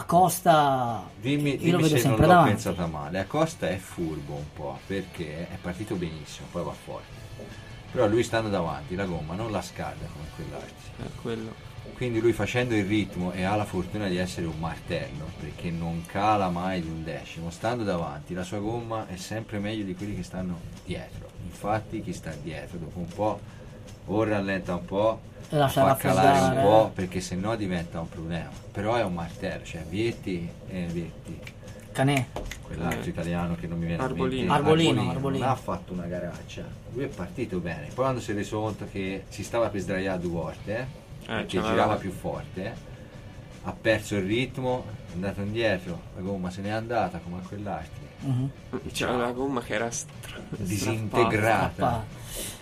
Acosta dimmi, io dimmi lo vedo se non sempre l'ho davanti. pensata male, Acosta è furbo un po' perché è partito benissimo, poi va forte. Però lui stando davanti, la gomma non la scalda come quell'altro. È quello. Quindi lui facendo il ritmo e ha la fortuna di essere un martello perché non cala mai di un decimo, stando davanti la sua gomma è sempre meglio di quelli che stanno dietro. Infatti chi sta dietro dopo un po' o rallenta un po', E lascia fa calare un raffreddare. po' perché sennò diventa un problema. Però è un martello, cioè Vietti e Vietti, Canè. quell'altro italiano che non mi viene Arbolino. in mente, Arbolino, Arbolino. non ha fatto una garaccia, lui è partito bene, poi quando si è reso conto che si stava per sdraiare due volte, eh, perché ce l'aveva. girava più forte, ha perso il ritmo, è andato indietro, la gomma se n'è andata come a quell'altro, Mhm. C'era la gomma che era stra- disintegrata. Papà.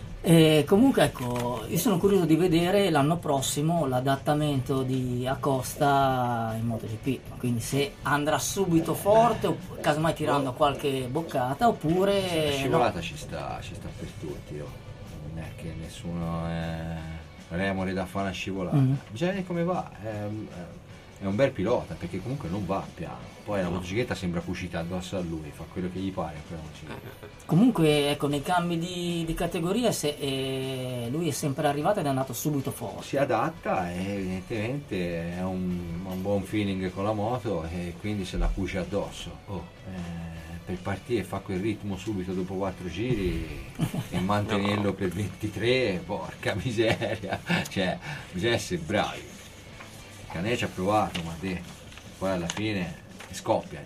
E comunque ecco, io sono curioso di vedere l'anno prossimo l'adattamento di Acosta in MotoGP, quindi se andrà subito forte o casomai tirando qualche boccata La oppure scivolata ci sta, ci sta per tutti, oh. Non è che nessuno è remore da fare una scivolata, Mhm. bisogna vedere come va, è, è un bel pilota perché comunque non va piano, poi la motocicletta sembra cucita addosso a lui, fa quello che gli pare in quella motocicletta. no. Comunque ecco, nei cambi di, di categoria se, eh, lui è sempre arrivato ed è andato subito forte. Si adatta e evidentemente è un, un buon feeling con la moto e quindi se la cuce addosso. Oh, eh, per partire fa quel ritmo subito dopo quattro giri e mantenerlo per ventitré, porca miseria, cioè bisogna essere bravi. Canè ci ha provato, ma te, poi alla fine scoppia.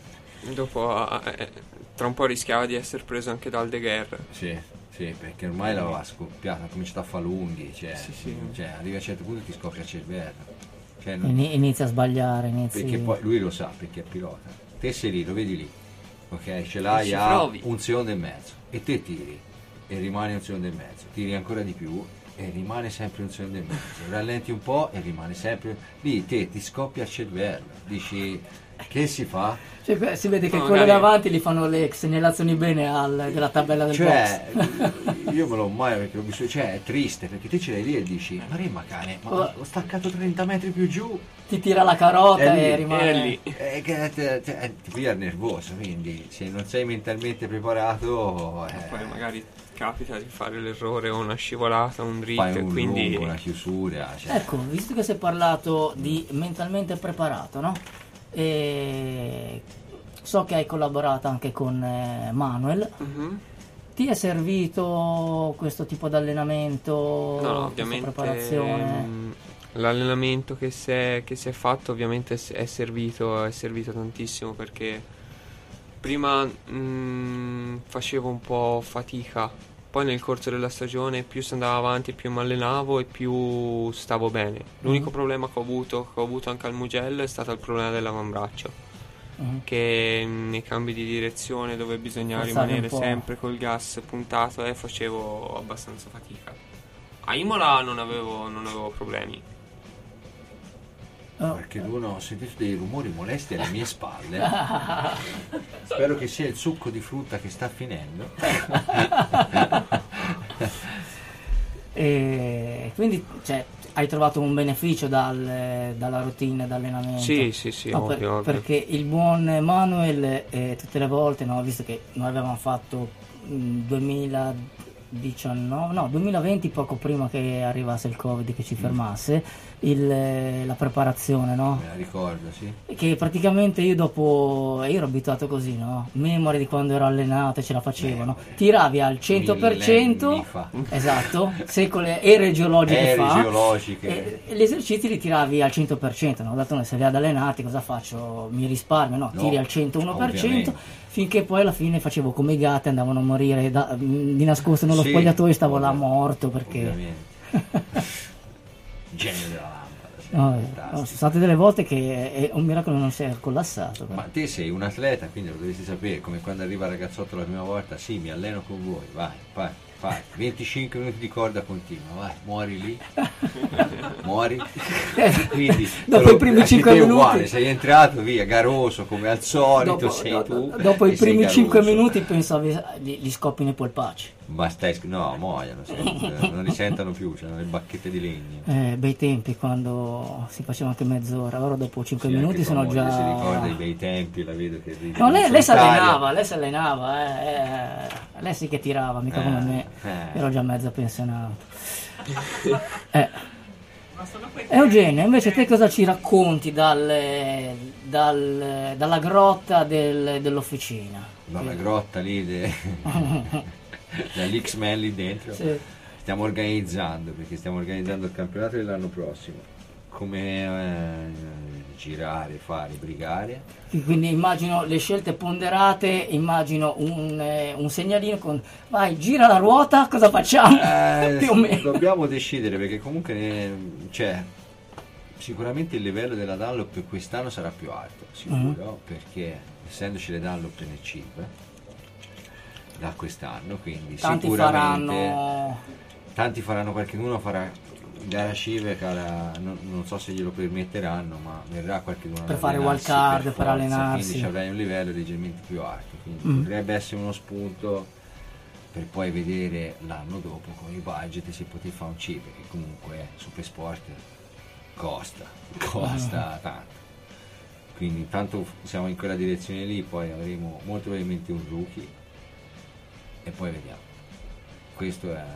Dopo, eh, tra un po' rischiava di essere preso anche dal De Guerre. Sì, sì, perché ormai l'aveva scoppiata, ha cominciato a fare lunghi, cioè, Sì, sì. cioè arrivi a un certo punto e ti scoppia il cervello. Cioè, non- Ini- Inizia a sbagliare, inizia... perché poi lui lo sa perché è pilota. Te sei lì, lo vedi lì, ok? Ce l'hai ci a provi. un secondo e mezzo e te tiri e rimane un secondo e mezzo, tiri ancora di più e rimane sempre un secondo e mezzo, rallenti un po' e rimane sempre lì, te ti scoppia il cervello, dici che si fa? Cioè, que- si vede che No, quelli magari- davanti gli fanno le segnalazioni bene al, della tabella del Cioè, box. io me l'ho mai perché l'ho vissuto, cioè è triste perché te ce l'hai lì e dici ma Remma cane, ma Oh. ho staccato trenta metri più giù. Ti tira la carota È lì, e è rimane... È lì. Eh, che te- te- ti piglia nervoso, quindi se non sei mentalmente preparato eh, Poi magari capita di fare l'errore o una scivolata, un dritto, fai e un quindi lungo, una chiusura, cioè, Ecco, visto che si è parlato di mentalmente preparato, no? E so che hai collaborato anche con eh, Manuel. Mhm. Ti è servito questo tipo di allenamento? No, no, questa ovviamente preparazione? mm, l'allenamento che si è, che si è fatto ovviamente è, è servito, è servito tantissimo perché prima mm, facevo un po' fatica, poi nel corso della stagione più si andava avanti, più mi allenavo e più stavo bene. L'unico Mhm. problema che ho avuto, che ho avuto anche al Mugello, è stato il problema dell'avambraccio, Mhm. che nei cambi di direzione dove bisognava Forzavi rimanere un po'. sempre col gas puntato e facevo abbastanza fatica. A Imola non avevo, non avevo problemi. Oh, perché l'uno ho sentito dei rumori molesti alle mie spalle. Spero che sia il succo di frutta che sta finendo. e quindi cioè, hai trovato un beneficio dal- dalla routine d'allenamento? Sì, sì, sì, No, ovvio, per- ovvio. perché il buon Manuel eh, tutte le volte, no, visto che noi avevamo fatto mh, duemiladiciannove, no, duemilaventi, poco prima che arrivasse il Covid, che ci fermasse, il- la preparazione, no? Me la ricordo, sì. Che praticamente io dopo, io ero abituato così, no? Memoria di quando ero allenato e ce la facevo, no? Tiravi al cento per cento, Millenni fa. esatto, secole, ere geologiche Ere fa, geologiche. e, e gli esercizi li tiravi al cento per cento, no? Dato che se li ad allenati cosa faccio? Mi risparmio, no? No, Tiri al centouno per cento, ovviamente. finché poi alla fine facevo come i gatti, andavano a morire da- di nascosto nello Sì, spogliatoio, stavo là ovvio- morto perché... Ovviamente. Genio della lampada. sei No, fantastico. no, sono state delle volte che è un miracolo non sia collassato. però. Ma te sei un atleta, quindi lo dovresti sapere, come quando arriva il ragazzotto la prima volta, sì, mi alleno con voi, vai, vai, vai, venticinque minuti di corda continua, vai, muori lì, muori, quindi Dopo te lo- i primi te cinque uguale, minuti. sei entrato via, garoso come al solito, Dopo, sei do- tu. dopo e i sei primi cinque garoso. minuti pensavi gli, gli scoppi nei polpacci. Ma stai, sc- no, muoiono, sì, non li sentono più, c'hanno le bacchette di legno. Eh, bei tempi quando si faceva anche mezz'ora, ora dopo cinque Sì, minuti anche tua sono moglie si ricorda i già... bei tempi, la vedo che ride No, lei, lei si solitaria. allenava, lei si allenava, eh, eh, lei sì che tirava, mica Eh, come me, eh. ero già mezzo pensionato. Eh. Eugenio, invece te cosa ci racconti dal- dal- dalla grotta del- dell'officina? Dalla grotta lì, de... dall'X-Men lì dentro. Sì. Stiamo organizzando, perché stiamo organizzando il campionato dell'anno prossimo. Come eh, girare, fare, brigare. Quindi immagino le scelte ponderate, immagino un, eh, un segnalino con vai, gira la ruota, cosa facciamo? Eh, Più o meno. Dobbiamo decidere, perché comunque eh, cioè, sicuramente il livello della Dunlop quest'anno sarà più alto, sicuro, Mhm. perché essendoci le Dunlop nel chip da quest'anno, quindi Tanti sicuramente faranno... tanti faranno, qualcuno farà gara Cive, cara, non, non so se glielo permetteranno, ma verrà qualcuno Per ad fare allenarsi wildcard, per forza, allenarsi. quindi ci avrai un livello leggermente più alto, quindi Mm. potrebbe essere uno spunto per poi vedere l'anno dopo con i budget se poter fare un Cive, che comunque Super Sport costa, costa Mm. tanto. Quindi intanto siamo in quella direzione lì, poi avremo molto probabilmente un rookie e poi vediamo. Questo è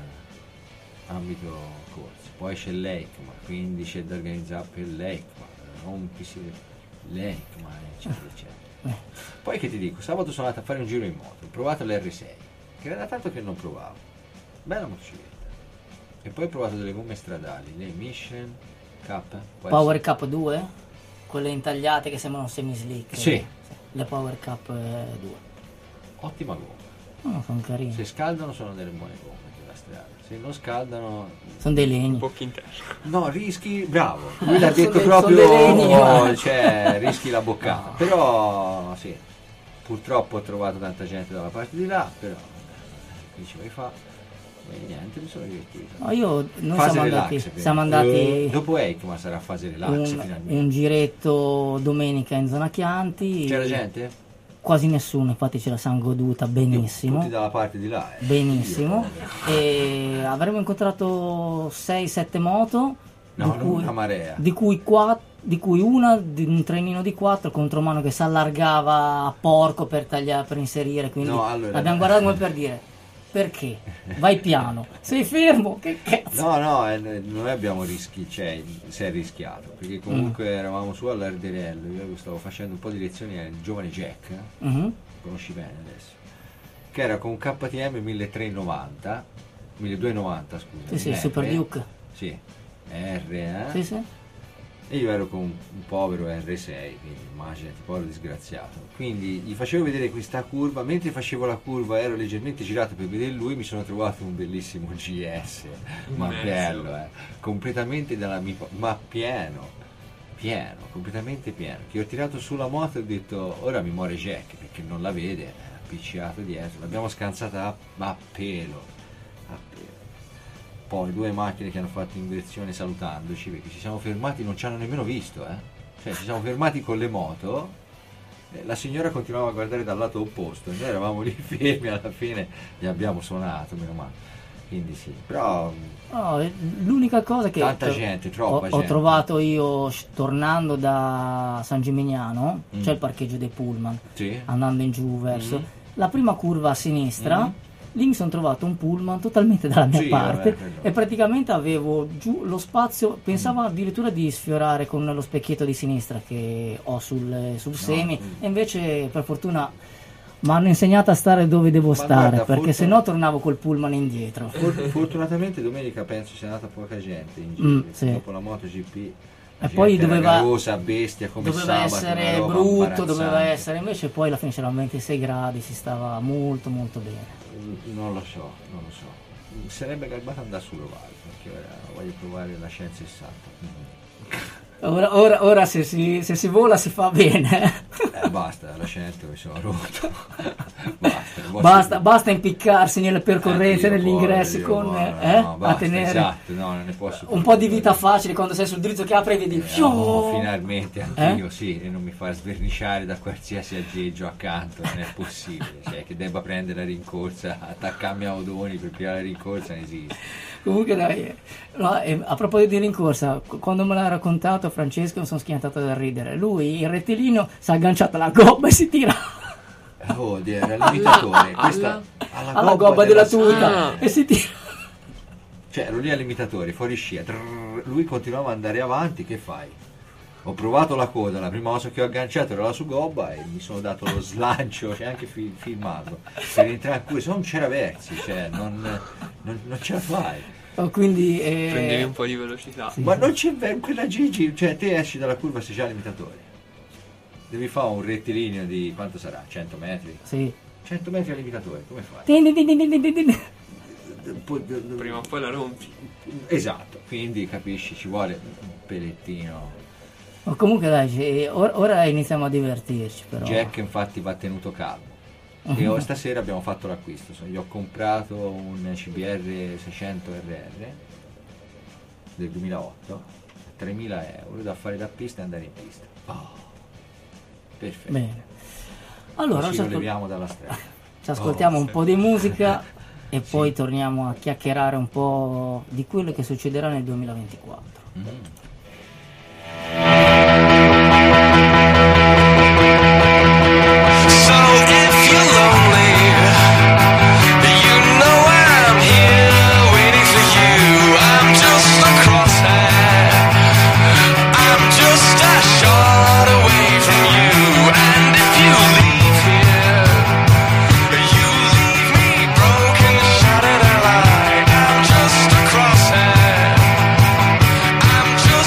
ambito corso. Poi c'è l'Eikman, quindi c'è da organizzare per l'Eikman, non l'Eikman, eccetera, eccetera. Poi che ti dico, sabato sono andato a fare un giro in moto, ho provato l'R sei, che era da tanto che non provavo. Bella motocicletta. E poi ho provato delle gomme stradali, le Michelin K. può Power essere? Cup due? Quelle intagliate che sembrano semi-slick. Sì. Le Power Cup due. Ottima gomma. Oh, sono carine. Se scaldano sono delle buone gomme della strada, se non scaldano Sono dei legni. Un po' interno. no, rischi, bravo, lui l'ha detto Sono dei- proprio, sono dei legni, ma- cioè rischi la boccata, però sì, purtroppo ho trovato tanta gente dalla parte di là, però eh, che ci vai fa? E niente, mi sono divertito. No, io, noi Fase siamo relax, andati, però. siamo andati Eh, dopo Eikman sarà fase relax un, finalmente. un giretto domenica in zona Chianti. C'era gente? Quasi nessuno, infatti ce la siamo goduta benissimo. Tutti dalla parte di là. eh. Benissimo. Io, E avremo incontrato sei sette moto. No, di non cui, una marea. di cui quattro. Di cui una di un trenino di quattro contro mano che si allargava a porco per tagliare, per inserire, quindi No, allora- l'abbiamo guardato come per dire perché? Vai piano, sei fermo, che cazzo? No, no, eh, noi abbiamo rischi, cioè si è rischiato, perché comunque Mm. eravamo su all'Arderello, io stavo facendo un po' di lezioni al giovane Jack, eh, Mhm. conosci bene adesso, che era con un K T M milletrecentonovanta, milleduecentonovanta scusa. Sì, sì, R, Super Duke. Sì, R, eh? Sì, sì. E io ero con un povero R sei, quindi immaginati, povero disgraziato. Quindi gli facevo vedere questa curva, mentre facevo la curva ero leggermente girato per vedere lui, mi sono trovato un bellissimo G S, ma Immenso. bello, eh, completamente dalla mia, ma pieno, pieno, completamente pieno. Che ho tirato sulla moto e ho detto, ora mi muore Jack, perché non la vede, è appiccicato dietro, l'abbiamo scansata a, a pelo, a pelo. Poi due macchine che hanno fatto inversione salutandoci, perché ci siamo fermati, non ci hanno nemmeno visto, eh. Cioè ci siamo fermati con le moto, eh, la signora continuava a guardare dal lato opposto, noi eravamo lì fermi, alla fine gli abbiamo suonato, meno male. Quindi sì, però No, eh, l'unica cosa che tanta ho- gente, troppa ho, gente. ho trovato io sh- tornando da San Gimignano, Mm. c'è il parcheggio dei Pullman, sì. andando in giù verso Mm. la prima curva a sinistra, Mm. lì mi sono trovato un pullman totalmente dalla mia Sì, parte, vabbè, quello. e praticamente avevo giù lo spazio, pensavo addirittura di sfiorare con lo specchietto di sinistra che ho sul, sul semi, e invece per fortuna mi hanno insegnato a stare dove devo Ma stare, guarda, perché fortuna- se no tornavo col pullman indietro. For- fortunatamente domenica penso sia andata poca gente in giro, Mm, sì. dopo la MotoGP. E poi doveva, rosa, bestia come doveva sabato, una essere roba brutto, imbarazzante. doveva essere, invece poi alla fine c'erano ventisei gradi, si stava molto molto bene. Non lo so, non lo so. Sarebbe garbato andare sull'Ovale, perché ora voglio provare la scienza esatta. Ora, ora, ora se, si, se si vola si fa bene. Eh, basta, la scienza mi sono rotto. basta, non posso Basta, più. basta impiccarsi nelle percorrenze, Eh, Dio negli ingressi buono, con Dio buono, eh, no, a basta, tenere esatto, no, non ne posso un più. po' di vita facile quando sei sul dritto che apri e vedi. Eh, no, finalmente anch'io, Eh? sì, e non mi fa sverniciare da qualsiasi aggeggio accanto, non è possibile, cioè che debba prendere la rincorsa, attaccarmi a Odoni per pigliare la rincorsa, non esiste. Comunque dai, no, e a proposito di rincorsa, qu- quando me l'ha raccontato Francesco mi sono schiantato da ridere. Lui, il rettilineo, si è agganciato alla gobba e si tira Eh, Oh, Dio, era l'imitatore, questa alla, alla gobba della tuta Ah. e si tira. Cioè, ero lì all'imitatore, fuori scia, trrr, lui continuava ad andare avanti, che fai? Ho provato la coda, la prima cosa che ho agganciato era la su gobba e mi sono dato lo slancio, c'è anche fi- filmato, per entrare in cui se non c'era versi, cioè non, non, non ce la fai. Oh, quindi eh, Prendevi un po' di velocità. sì. Ma non c'è ver- quella Gigi, cioè te esci dalla curva se c'è l'imitatore. Devi fare un rettilineo di quanto sarà? cento metri? Sì. cento metri all'imitatore, come fai? Din, din, din, din, din, din. Poi- Prima o poi la rompi. Esatto, quindi capisci, ci vuole un pelettino. Oh, comunque dai, ci- or- ora iniziamo a divertirci però. Jack infatti va tenuto calmo. E oh, stasera abbiamo fatto l'acquisto, so, gli ho comprato un C B R seicento R R del duemilaotto, tremila euro da fare da pista e andare in pista. Oh, perfetto. Bene. Allora, Così ci, lo ascol- leviamo dalla strada. ci ascoltiamo Oh, un po' di musica e poi torniamo a chiacchierare un po' di quello che succederà nel duemilaventiquattro. Mm. So if you're lonely, you know I'm here waiting for you. I'm just a crosshair, I'm just a shot away from you. And if you leave here, you leave me broken, shattered and light. I'm just a crosshair, I'm just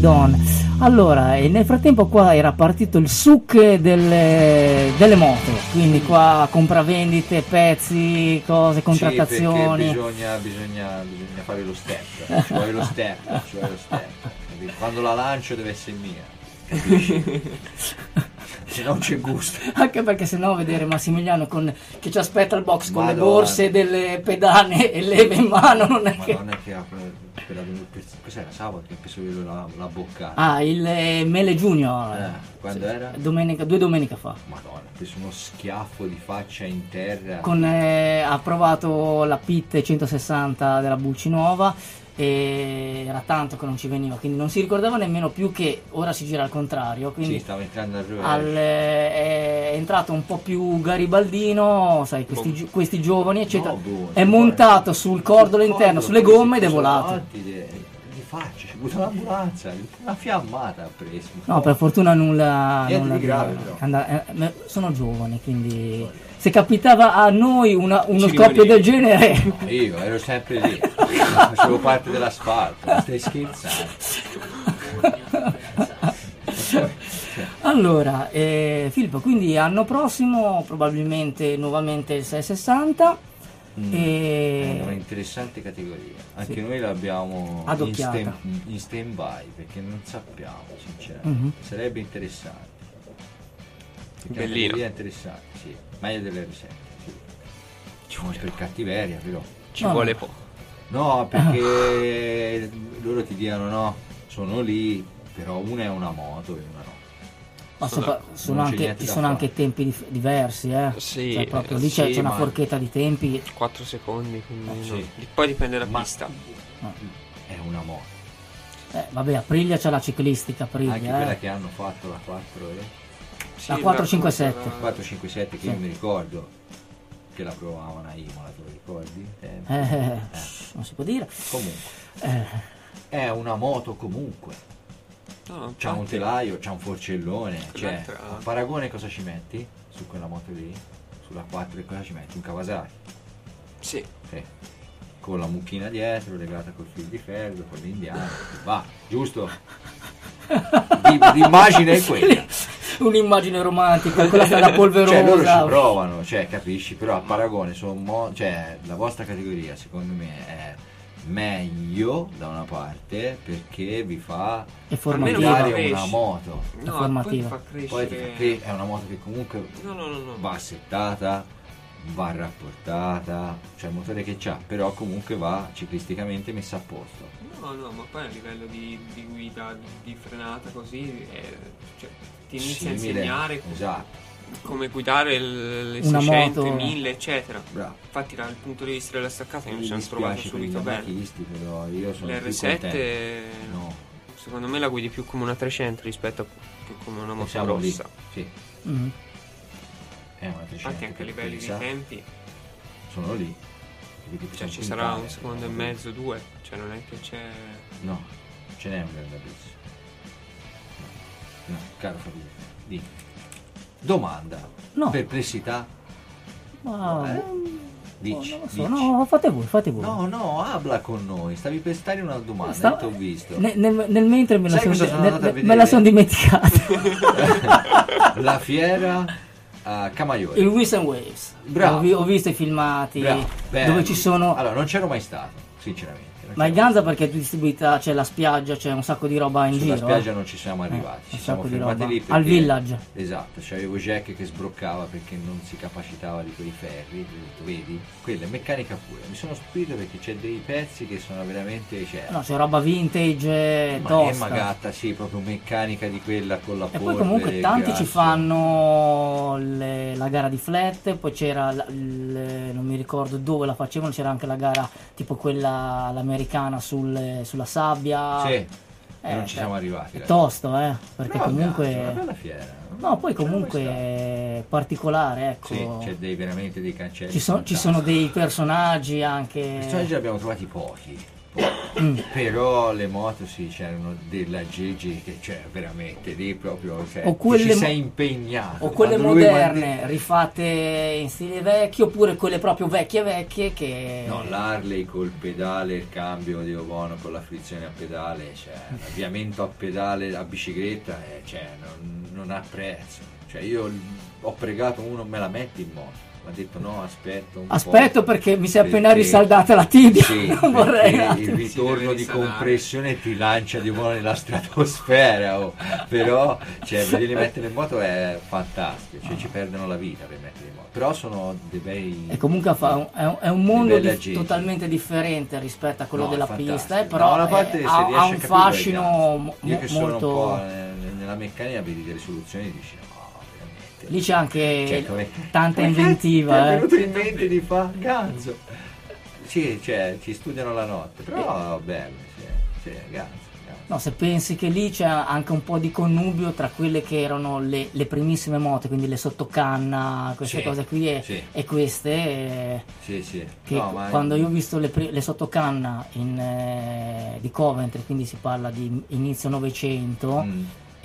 Don. Allora, e nel frattempo qua era partito il suc delle, delle moto, quindi qua compravendite, pezzi, cose, contrattazioni. Sì, perché bisogna, bisogna, bisogna fare lo step, ci vuole lo step, ci vuole lo step. Capito? Quando la lancio deve essere mia, capisci? Se non c'è gusto. Anche perché sennò vedere Massimiliano con, che ci aspetta al box con Madonna. le borse delle pedane e leve in mano, non è che... Madonna che ha quella, cos'era sabato che ha preso la, la boccata. Ah, il eh, Mele Junior. Eh, quando era? Domenica, due domeniche fa. Madonna, ha preso uno schiaffo di faccia in terra. Con, eh, ha provato la Pit centosessanta della Bucci nuova e era tanto che non ci veniva, quindi non si ricordava nemmeno più che ora si gira al contrario, quindi Sì, stava entrando al rovescio. al, eh, è entrato un po' più garibaldino, sai, questi, gi- questi giovani eccetera, No, buono, è montato guarda, sul cordolo sul interno, cordolo, sulle poi gomme si ed è sono volato. alti Di, di faccia, ci butta l'ambulanza, una fiammata ha preso. No, per fortuna nulla, Niente nulla di grave, però. and- eh, sono giovani, quindi se capitava a noi una- uno Ci scoppio del rimanevi. genere Io ero sempre lì, facevo parte dell'asfalto, ma stai scherzando? allora, eh, Filippo, quindi anno prossimo probabilmente nuovamente il seicentosessanta Mm, e È una interessante categoria, anche Sì. noi l'abbiamo in, Adocchiata. stand, in stand by perché non sappiamo sinceramente, Mhm. sarebbe interessante. Perché è una Bellino. categoria interessante, sì, meglio delle risette, sì. Ci vuole per cattiveria però. Ci No, vuole no. poco. No, perché loro ti dicono no, sono lì, però una è una moto e una no. ma sono- sopra- sono non c'è anche, niente ci da sono fare. anche tempi dif- diversi, eh. Sì, Cioè, proprio lì c'è, sì, c'è una ma- forchetta di tempi. quattro secondi, quindi Ah, no. sì. Di- Poi dipende dalla Ma- pista. È una moto. Eh, vabbè, Aprilia c'è la ciclistica, Aprilia, Anche eh. quella che hanno fatto la quattro e Sì, La quattro cinque cosa- sette. quattro cinque sette che Sì. io mi ricordo che la provavano a Imola, te lo ricordi? Eh, Eh, eh, eh. non si può dire. Comunque, Eh, è una moto comunque. No, C'ha un infatti, telaio, c'ha un forcellone. Cioè, Quell'altra- a paragone cosa ci metti su quella moto lì? Sulla quattro e cosa ci metti? Un Kawasaki. Sì, Sì. Con la mucchina dietro, legata col fil di ferro, con l'indiano. Va, giusto? Di- L'immagine è quella. un'immagine romantica, quella strada polverosa. Cioè loro ci provano, cioè capisci, però a paragone sono mo- cioè la vostra categoria secondo me è meglio da una parte perché vi fa È Almeno formativa. dare cresce. una moto, no, formativa. poi fa crescere. poi ti fa cre- è una moto che comunque No, no, no, no. va settata, va rapportata, cioè il motore che c'ha, però comunque va ciclisticamente messa a posto. No, no, ma poi a livello di, di guida, di, di frenata così, eh, cioè, ti inizia a Simile, insegnare esatto, come guidare il- le Una seicento, moto. i mille, eccetera. bravo. Infatti dal punto di vista della staccata io mi Mi sono trovato dispiace per gli subito bene. amachisti, però io sono più L'R sette contento. No, secondo me la guidi più come una trecento rispetto a più come una moto siamo lì, grossa. sì, Mhm. è una trecento Infatti anche a che livelli pensa, di tempi, sono lì. Vedi che cioè c'è ci un sarà quintale, un secondo e no? mezzo, due, cioè non è che c'è... No, ce n'è un grande abisso. No, caro Fabio, di domanda, No. perplessità, Ma, Eh? mm, dici, non lo so, dici. no, fate voi, fate voi. No, no, habla con noi, stavi per stare una domanda, Sta- io ti ho visto. Ne- nel, nel mentre me la Sai sono cosa sono nel- andato a me vedere? la son dimenticata. La fiera a Camaiore. Il Wiss and Waves. Bravo. Ho, vi- ho visto i filmati Bravo, belli. dove ci sono. Allora, non c'ero mai stato, sinceramente. non Ma il c'ero Ganza mai perché è distribuita, c'è la spiaggia, c'è un sacco di roba in stato. Sulla giro. spiaggia eh. non ci siamo arrivati, un ci siamo sacco di fermati roba. lì perché, Al Village. Esatto, c'avevo Jack che sbroccava perché non si capacitava di quei ferri, ho detto, vedi, quella è meccanica pure. Mi sono stupito perché c'è dei pezzi che sono veramente, cioè, No, c'è roba vintage, eh, ma è tosta. magatta, sì, proprio meccanica di quella con la E polvere. poi comunque tanti grasso. ci fanno le- la gara di flat, poi c'era, la- il- non mi ricordo dove la facevano, c'era anche la gara tipo quella l'americana sul- sulla sabbia. Sì, e Eh, non ci cioè, siamo arrivati. È ragazzi. tosto, eh, perché Però, comunque... cazzo, è una bella fiera. No, poi C'era comunque questa- è particolare, ecco. Sì, c'è dei, veramente dei cancelli. ci, so- ci sono dei personaggi anche... Personaggi ne abbiamo trovati pochi. pochi. Però le moto sì, c'erano della Gigi che c'è veramente lì proprio, cioè, O quelle ci mo- sei impegnato. O quelle Quando lui moderne, mandi- rifatte in stile vecchio, oppure quelle proprio vecchie vecchie che... No, l'Harley col pedale, il cambio di buono con la frizione a pedale, cioè l'avviamento a pedale a bicicletta, eh, cioè, non, non ha prezzo. Cioè io l- ho pregato uno, me la metti in moto. Mi ha detto no, aspetta un Aspetto po'. perché mi si è appena Perché- risaldata la tibia, Sì, non vorrei un perché attimo. il ritorno Si deve di risanare. compressione ti lancia di buono nella stratosfera, oh. Però cioè, vederli mettere in moto è fantastico, cioè ci perdono la vita per mettere in moto, però sono dei bei... E comunque fa un- è, un, è un mondo Livello di- agenti. totalmente differente rispetto a quello No, è della fantastico. pista, eh, No, però una parte è- se ha, riesci ha a un capire, fascino ragazzi. mo- Io che sono molto... un po' eh, nella meccanica vedi le risoluzioni e dici no, veramente. Lì c'è anche Cioè, come- tanta come inventiva. Ti è eh. venuto in mente di fare ganzo. Sì, cioè, ci studiano la notte, però bello, sì, sì, ganzo, ganzo. No, se pensi che lì c'è anche un po' di connubio tra quelle che erano le, le primissime moto, quindi le sottocanna, queste Sì, cose qui, e, sì. e queste, eh, Sì, sì. che No, ma- quando io ho visto le, pri- le sottocanna in, eh, di Coventry, quindi si parla di inizio Novecento, Mm.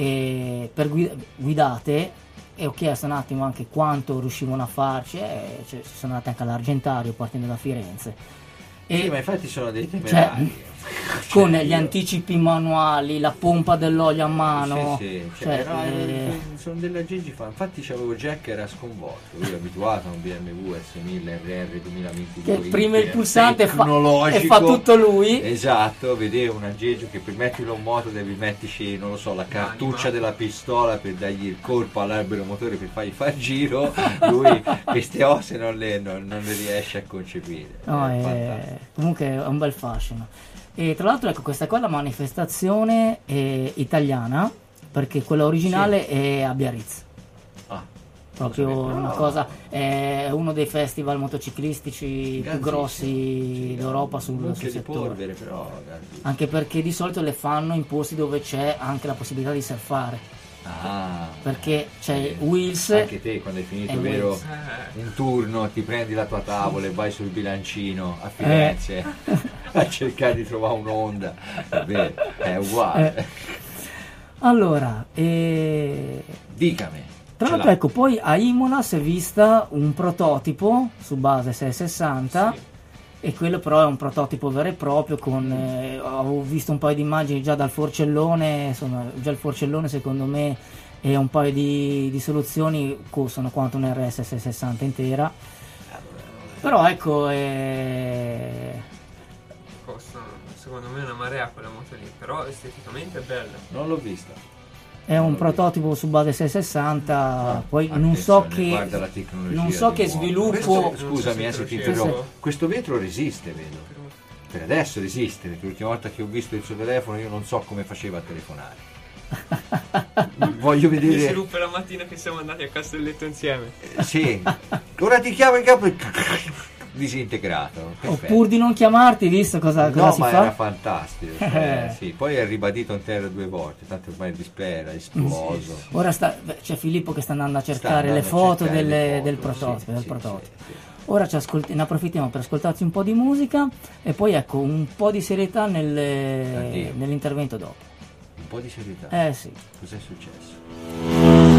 e per gui- guidate, e ho chiesto un attimo anche quanto riuscivano a farci, e cioè, si sono andati anche all'Argentario partendo da Firenze. E Sì, ma infatti sono dei cioè, temerari. con Cioè, gli io- anticipi manuali, la pompa dell'olio a mano, Sì, sì, cioè, cioè, no, eh, sono della Gigi fan. Infatti c'avevo Jack che era sconvolto, lui è abituato a un B M W S mille R R duemilaventidue che preme il iper pulsante e fa, tecnologico. e fa tutto lui. Esatto, vedevo una Gigi che per metterlo in moto devi metterci, non lo so, la cartuccia L'anima. della pistola per dargli il colpo all'albero motore per fargli far giro. Lui queste ossa non le, non, non le riesce a concepire. No, È è- fantastico. comunque è un bel fascino. E tra l'altro ecco, questa qua è la manifestazione eh, italiana, perché quella originale è a Biarritz. Ah, Proprio lo sapevo. una Ah. cosa, è uno dei festival motociclistici più Gazzissimo. grossi Sì, d'Europa sul, mucchia sul di settore. polvere, però gazzissimo. Anche perché di solito le fanno in posti dove c'è anche la possibilità di surfare. Ah, Perché c'è sì. Wheels. Anche te quando hai finito, e vero, Wheels. Eh, un turno ti prendi la tua tavola e vai sul bilancino a Firenze a cercare di trovare un'onda. È vero, è uguale. Eh. Allora, eh, Dicami. tra ce l'altro l'ha. ecco, poi a Imola si è vista un prototipo su base seicentosessanta, Sì. e quello però è un prototipo vero e proprio con, eh, ho visto un paio di immagini già dal forcellone, insomma già il forcellone secondo me e un paio di, di soluzioni costano quanto un R S seicentosessanta intera, però ecco, eh, Costano secondo me una marea quella moto lì, però esteticamente è bella. Non l'ho vista. è un prototipo su base seicentosessanta, poi non Attenzione, so che guarda la tecnologia non so di che nuovo. sviluppo. Questo- scusami eh, se ti Sì, interrompo. sì. Questo vetro resiste, vedo. Per adesso resiste, perché l'ultima volta che ho visto il suo telefono io non so come faceva a telefonare. Voglio Mi si vedere. ruppe la mattina che siamo andati a Castelletto insieme. Eh, Sì, ora ti chiamo in capo e disintegrato. Perfetto. Oppure di non chiamarti, visto cosa, cosa No, si ma fa? era fantastico. Cioè, sì. Poi è ribadito in terra due volte, tanto ormai dispera, è esploso. Ora sta, beh, c'è Filippo che sta andando a Sta cercare andando le a foto, cercare delle- le foto, del sì, prototipo. del sì, prototipo. sì, sì. Ora ci ascolti- ne approfittiamo per ascoltarci un po' di musica e poi ecco un po' di serietà nel- Addio. nell'intervento dopo. Un po' di serietà. Eh sì. Cos'è successo?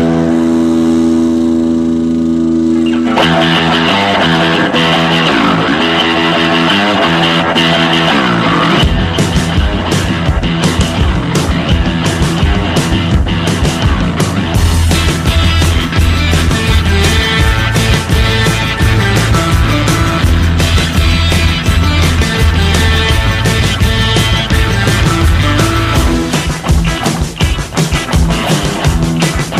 Thank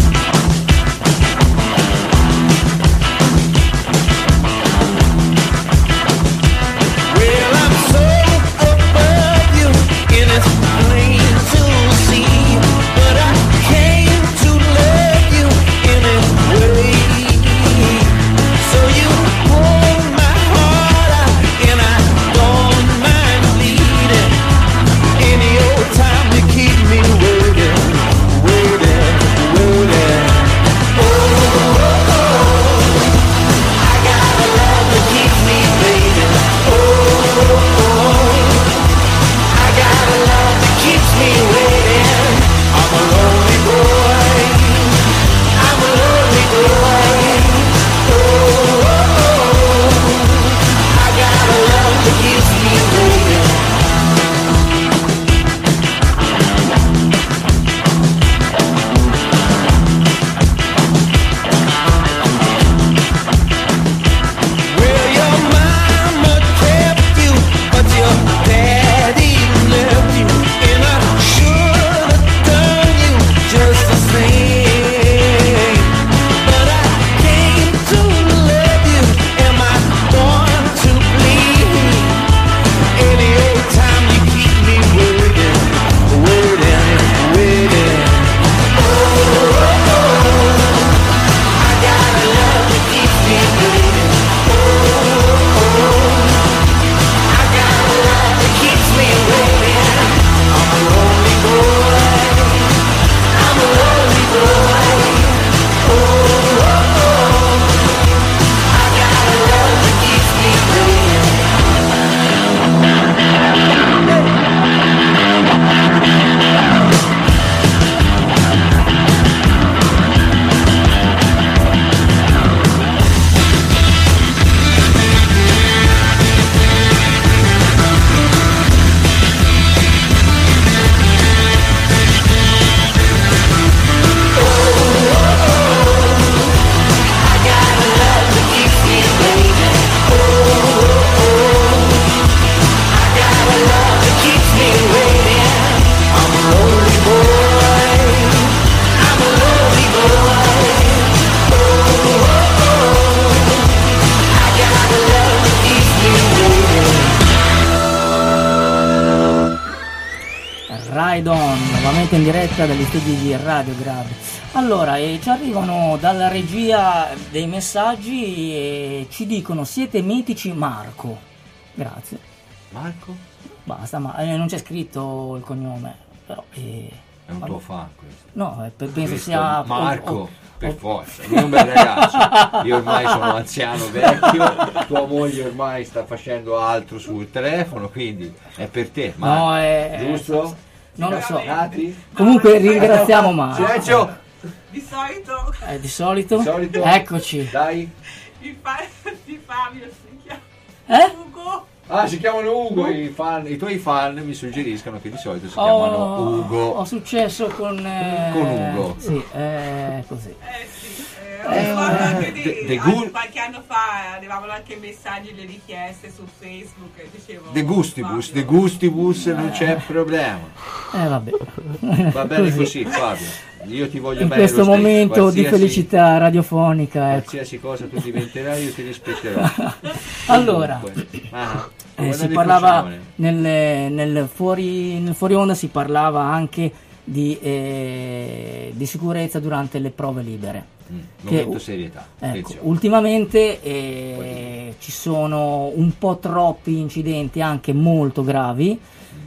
Ride On, nuovamente in diretta dagli studi di Radio Grad. Allora, eh, ci arrivano dalla regia dei messaggi e ci dicono: siete mitici Marco. Grazie. Marco? Basta, ma eh, non c'è scritto il cognome, però... Eh, È un vabbè. tuo fan questo. No, eh, penso Questo sia... Marco, oh, oh, per oh. forza, io un bel ragazzo, io ormai sono anziano vecchio, tua moglie ormai sta facendo altro sul telefono, quindi è per te, No, Marco, è... giusto? Non lo so. Nati? Comunque ringraziamo Marco. Silenzio! Di solito Eh, di solito? Di solito? Eccoci. Dai! i, fa- i Fabio si chiama Eh? Ugo. Ah, si chiamano Ugo, i, fan, i tuoi fan mi suggeriscono che di solito si Oh, chiamano Ugo. Ho successo con... eh, Con Ugo. Sì, eh, così. Eh sì, eh, Eh, ho fatto anche di, de- de anche gu- qualche anno fa arrivavano anche messaggi, le richieste su Facebook e dicevo De gustibus, Fabio. de gustibus non c'è problema. Eh, vabbè. Va bene così, Fabio. Io ti voglio In bene questo lo stesso, momento di qualsiasi- felicità radiofonica, ecco. Qualsiasi cosa tu diventerai io ti rispetterò. Allora, Comunque, ah, Eh, buona si parlava diffusione. nel, nel fuori, nel fuori onda si parlava anche di, eh, di sicurezza durante le prove libere. Mm, che- momento serietà. Ecco, Attenzione. ultimamente eh, ci sono un po' troppi incidenti anche molto gravi,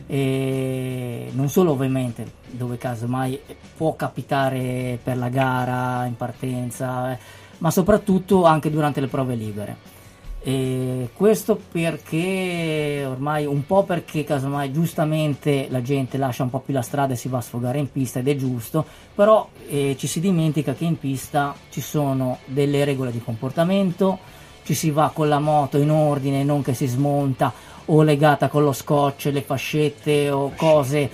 eh, non solo ovviamente dove casomai può capitare per la gara in partenza, eh, ma soprattutto anche durante le prove libere. E questo perché ormai un po' perché casomai giustamente la gente lascia un po' più la strada e si va a sfogare in pista, ed è giusto, però eh, ci si dimentica che in pista ci sono delle regole di comportamento, ci si va con la moto in ordine, non che si smonta o legata con lo scotch, le fascette o cose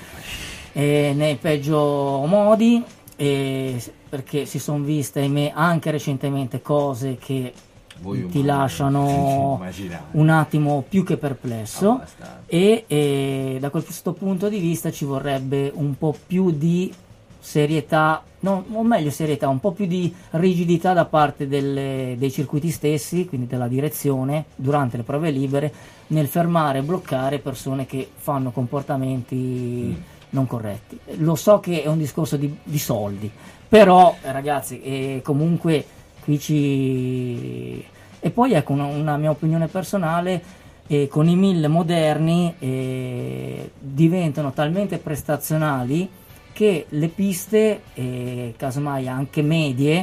eh, nei peggio modi, eh, perché si sono viste ahimè anche recentemente cose che Voi ti umani, lasciano immaginate. un attimo più che perplesso, Abbastanza. e, e da questo punto di vista ci vorrebbe un po' più di serietà, no, o meglio serietà, un po' più di rigidità da parte delle- dei circuiti stessi, quindi della direzione, durante le prove libere, nel fermare e bloccare persone che fanno comportamenti Mm. non corretti. Lo so che è un discorso di, di soldi, però eh, ragazzi, eh, comunque qui ci... E poi ecco una, una mia opinione personale, eh, con i mille moderni eh, diventano talmente prestazionali che le piste, eh, casomai anche medie,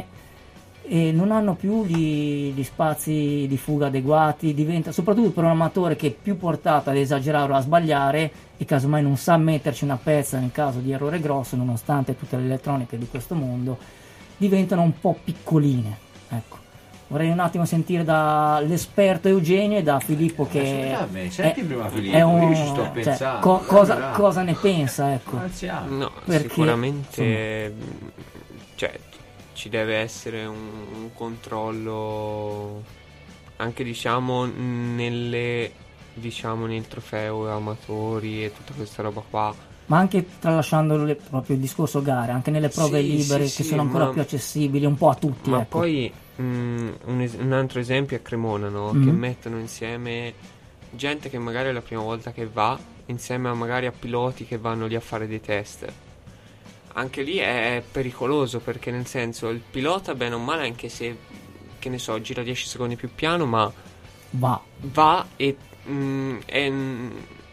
eh, non hanno più gli, gli spazi di fuga adeguati, diventa, soprattutto per un amatore che è più portato ad esagerare o a sbagliare e casomai non sa metterci una pezza nel caso di errore grosso, nonostante tutte le elettroniche di questo mondo, diventano un po' piccoline. Ecco, vorrei un attimo sentire dall'esperto Eugenio e da Filippo che Aspetta a me, senti prima Filippo, è un- io ci sto cioè, pensando. co- cosa, Bravo. cosa ne pensa, ecco. Anziano. No, Perché, sicuramente mh, cioè, ci deve essere un, un controllo anche diciamo nelle diciamo nel trofeo amatori e tutta questa roba qua. Ma anche tralasciando le- proprio il discorso gare, anche nelle prove Sì, libere sì, che sì, sono ancora ma- più accessibili un po' a tutti, Ma ecco. poi mh, un, es- un altro esempio è Cremona, no? Mhm. Che mettono insieme gente che magari è la prima volta che va, insieme a magari a piloti che vanno lì a fare dei test. Anche lì è pericoloso, perché nel senso il pilota bene o male, anche se che ne so, gira dieci secondi più piano, ma Va. va e, mh, e, mh,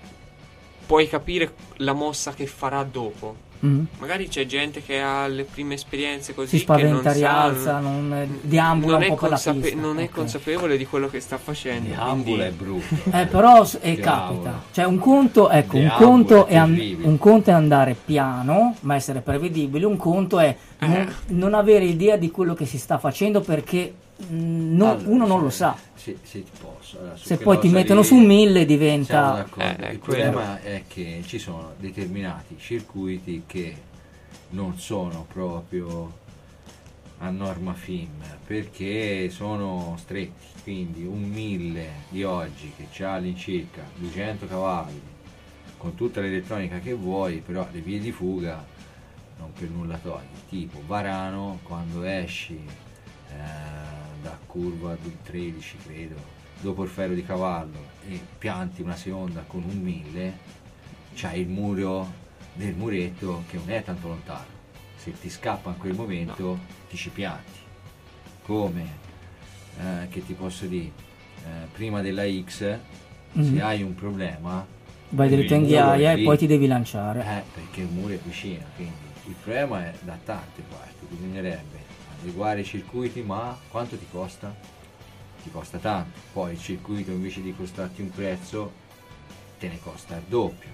puoi capire la mossa che farà dopo. Mhm. Magari c'è gente che ha le prime esperienze così Si che spaventa, non sa- rialza, non eh, deambula non un è, po' per la consape- pista. non è Ok. consapevole di quello che sta facendo. Deambula è quindi- brutto. Eh, però s- eh, Diavolo. capita. Cioè un conto, ecco, un Diavolo, conto, è è an- terribile. un conto è andare piano, ma essere prevedibile, un conto è non, Eh. non avere idea di quello che si sta facendo perché mh, non- Allora, uno non se- lo sa. Se, se ti posso. Allora, su Se che poi ti cosa mettono lì su mille siamo diventa... d'accordo. Eh, Il quello. problema è che ci sono determinati circuiti che non sono proprio a norma F I M perché sono stretti, quindi un mille di oggi che ha all'incirca duecento cavalli con tutta l'elettronica che vuoi, però le vie di fuga non per nulla togli, tipo Varano quando esci eh, da curva tredici credo dopo il ferro di cavallo e pianti una seconda con un mille, c'hai il muro del muretto che non è tanto lontano. Se ti scappa in quel momento No. ti ci pianti. Come eh, che ti posso dire, eh, prima della X, Mhm. se hai un problema, Vai dritto in il muro è ghiaia e lì. poi ti devi lanciare. Eh, perché il muro è vicino, quindi il problema è da tante parti, bisognerebbe adeguare i circuiti, ma quanto ti costa? Ti costa tanto, poi il circuito invece di costarti un prezzo te ne costa il doppio,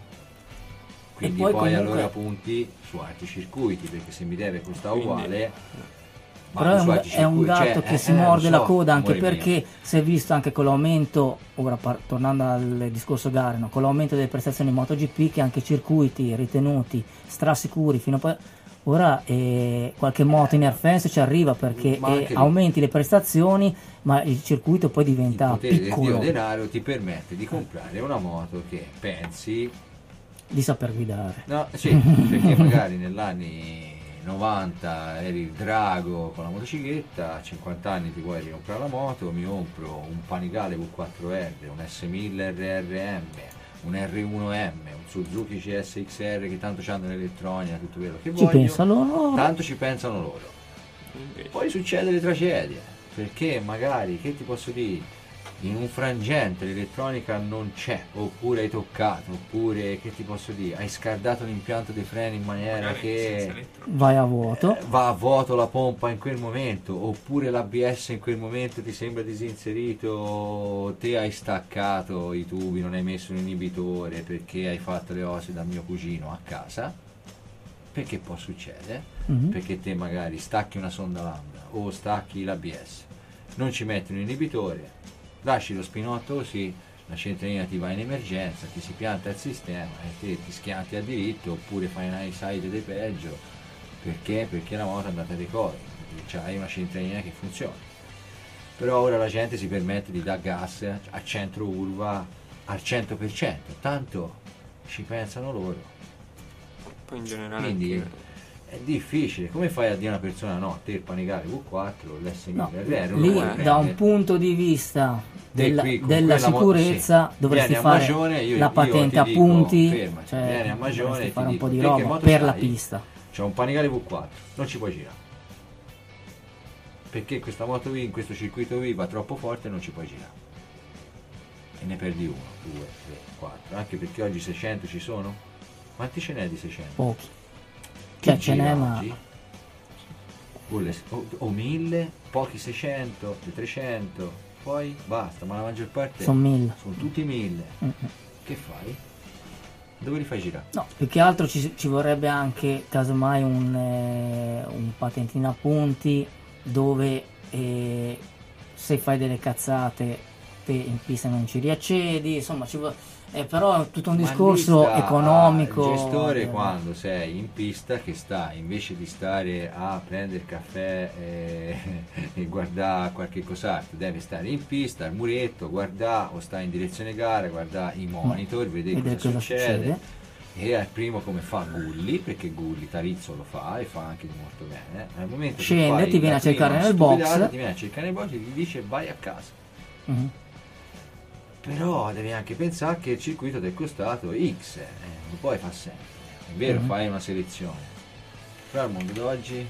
quindi poi poi, comunque- allora punti su altri circuiti, perché se mi deve costare Quindi- uguale, Però è su un, altri è un circuiti, gatto cioè, che eh, si eh, morde lo la so, coda, anche amore mio. perché si è visto anche con l'aumento, ora par- tornando al discorso gare, no? Con l'aumento delle prestazioni MotoGP, che anche circuiti ritenuti strasicuri fino a poi ora eh, qualche moto in airfence ci arriva perché Ma eh, anche lì. aumenti le prestazioni, ma il circuito poi Il diventa potere del dio piccolo denaro ti permette di comprare una moto che pensi. di saper guidare. No, sì, perché magari negli anni novanta eri il drago con la motocicletta, a cinquanta anni ti vuoi ricomprare la moto, mi compro un Panigale V quattro R, un S mille R R M, un R uno M, un Suzuki C S X R che tanto c'hanno l'elettronica, tutto quello che Ci voglio, pensano loro. tanto ci pensano loro. Invece, Poi succede le tragedie, perché magari, che ti posso dire, in un frangente l'elettronica non c'è, oppure hai toccato, oppure, che ti posso dire, hai scaldato l'impianto dei freni in maniera magari senza che elettronica. Vai a vuoto. eh, va a vuoto la pompa in quel momento, oppure l'A B S in quel momento ti sembra disinserito, te hai staccato i tubi, non hai messo un inibitore perché hai fatto le osse dal mio cugino a casa, perché può succedere, Mhm. perché te magari stacchi una sonda lambda o stacchi l'A B S, non ci metti un inibitore, lasci lo spinotto così, la centralina ti va in emergenza, ti si pianta il sistema e te ti schianti a diritto, oppure fai una side di peggio, perché? Perché la moto è andata a recovery, cioè hai una centralina che funziona. Però ora la gente si permette di dare gas a centro curva al cento per cento, tanto ci pensano loro. Poi in generale Quindi anche- è difficile, come fai a dire a una persona no, te il Panigale V quattro, l'S mille No, R R, non lì lo puoi da prendere. un punto di vista Te della, qui con della quella mo- sicurezza sì. dovresti Vieni a fare Magione, io- la io patente ti a dico, punti, fermati, cioè, vieni a Magione dovresti e ti fare un dico, po' di te che roba moto per la c'hai? pista. C'è un Panigale V quattro, non ci puoi girare. Perché questa moto qui in questo circuito qui va troppo forte e non ci puoi girare. E ne perdi uno, due, tre, quattro. Anche perché oggi seicento ci sono? Quanti ce n'è di seicento? Pochi. Chi Cioè ce gira n'è, ma oggi? O, le- o- o mille, pochi seicento, trecento, poi basta, ma la maggior parte sono mille. sono tutti mille. Mm-mm. Che fai? Dove li fai girare? No, più che altro ci, ci vorrebbe anche casomai un, eh, un patentino a punti dove eh, se fai delle cazzate te in pista non ci riaccedi, insomma ci vuole, eh, però è tutto un Ma discorso lì sta economico. Il gestore eh, quando sei in pista che sta, invece di stare a prendere il caffè e, e guardare qualche cos'altro, deve stare in pista, al muretto, guardare o sta in direzione gara, guardare i monitor, vedere vedere cosa, cosa succede. succede. E al primo come fa Gulli, perché Gulli Tarizzo lo fa e fa anche molto bene. Al momento che Scende, fai ti viene la a cercare prima nel box. stupidata, ti viene a cercare nel box e ti dice vai a casa. Mhm. Però devi anche pensare che il circuito ti è costato X, eh, non puoi fare sempre. È vero, Mhm. fai una selezione. Però al mondo d'oggi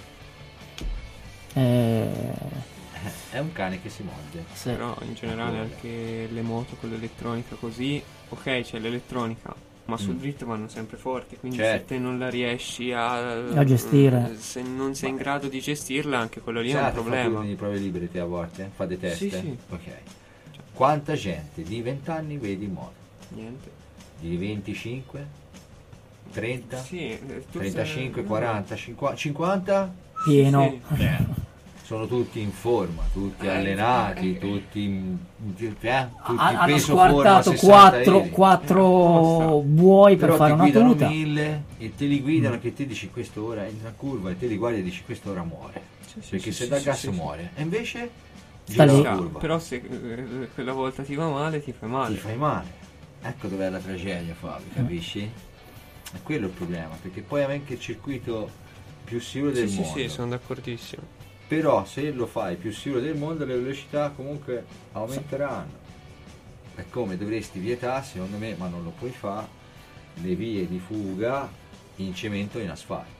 Eh, eh, è un cane che si morde. sì. Però in generale anche le moto con l'elettronica così, ok c'è l'elettronica, ma sul Mm. dritto vanno sempre forti, quindi Certo. se te non la riesci a, A gestire. se non sei in grado di gestirla, anche quello lì è Sai, un fa problema. turni di prove libere te a volte? Fate test? Sì, sì. Ok. Quanta gente di venti anni vedi in moto? Niente. Di venticinque? trenta? Sì, eh, tu trentacinque, sei- quaranta, cinquanta? cinquanta? Pieno. Sì. Sono tutti in forma, tutti Eh, allenati, eh, tutti, in, eh, tutti Ha- hanno peso forma squartato sessanta quattro, chili. quattro Eh, buoi per Però fare ti una guidano tuta. mille e te li guidano che ti dici quest'ora è in una curva e te li guardi e dici quest'ora muore, Sì, sì, perché sì, se sì, dà sì, gas sì, sì. muore e invece Sta gira lì. la Ah, curva, però se eh, quella volta ti va male, ti fai male. ti fai male. Ecco dov'è la tragedia, Fabio, capisci? È quello il problema, perché poi hai anche il circuito più sicuro del Sì, sì, mondo. sì, sono d'accordissimo. Però se lo fai più sicuro del mondo le velocità comunque aumenteranno. È come dovresti vietare, secondo me, ma non lo puoi fare, le vie di fuga in cemento o in asfalto,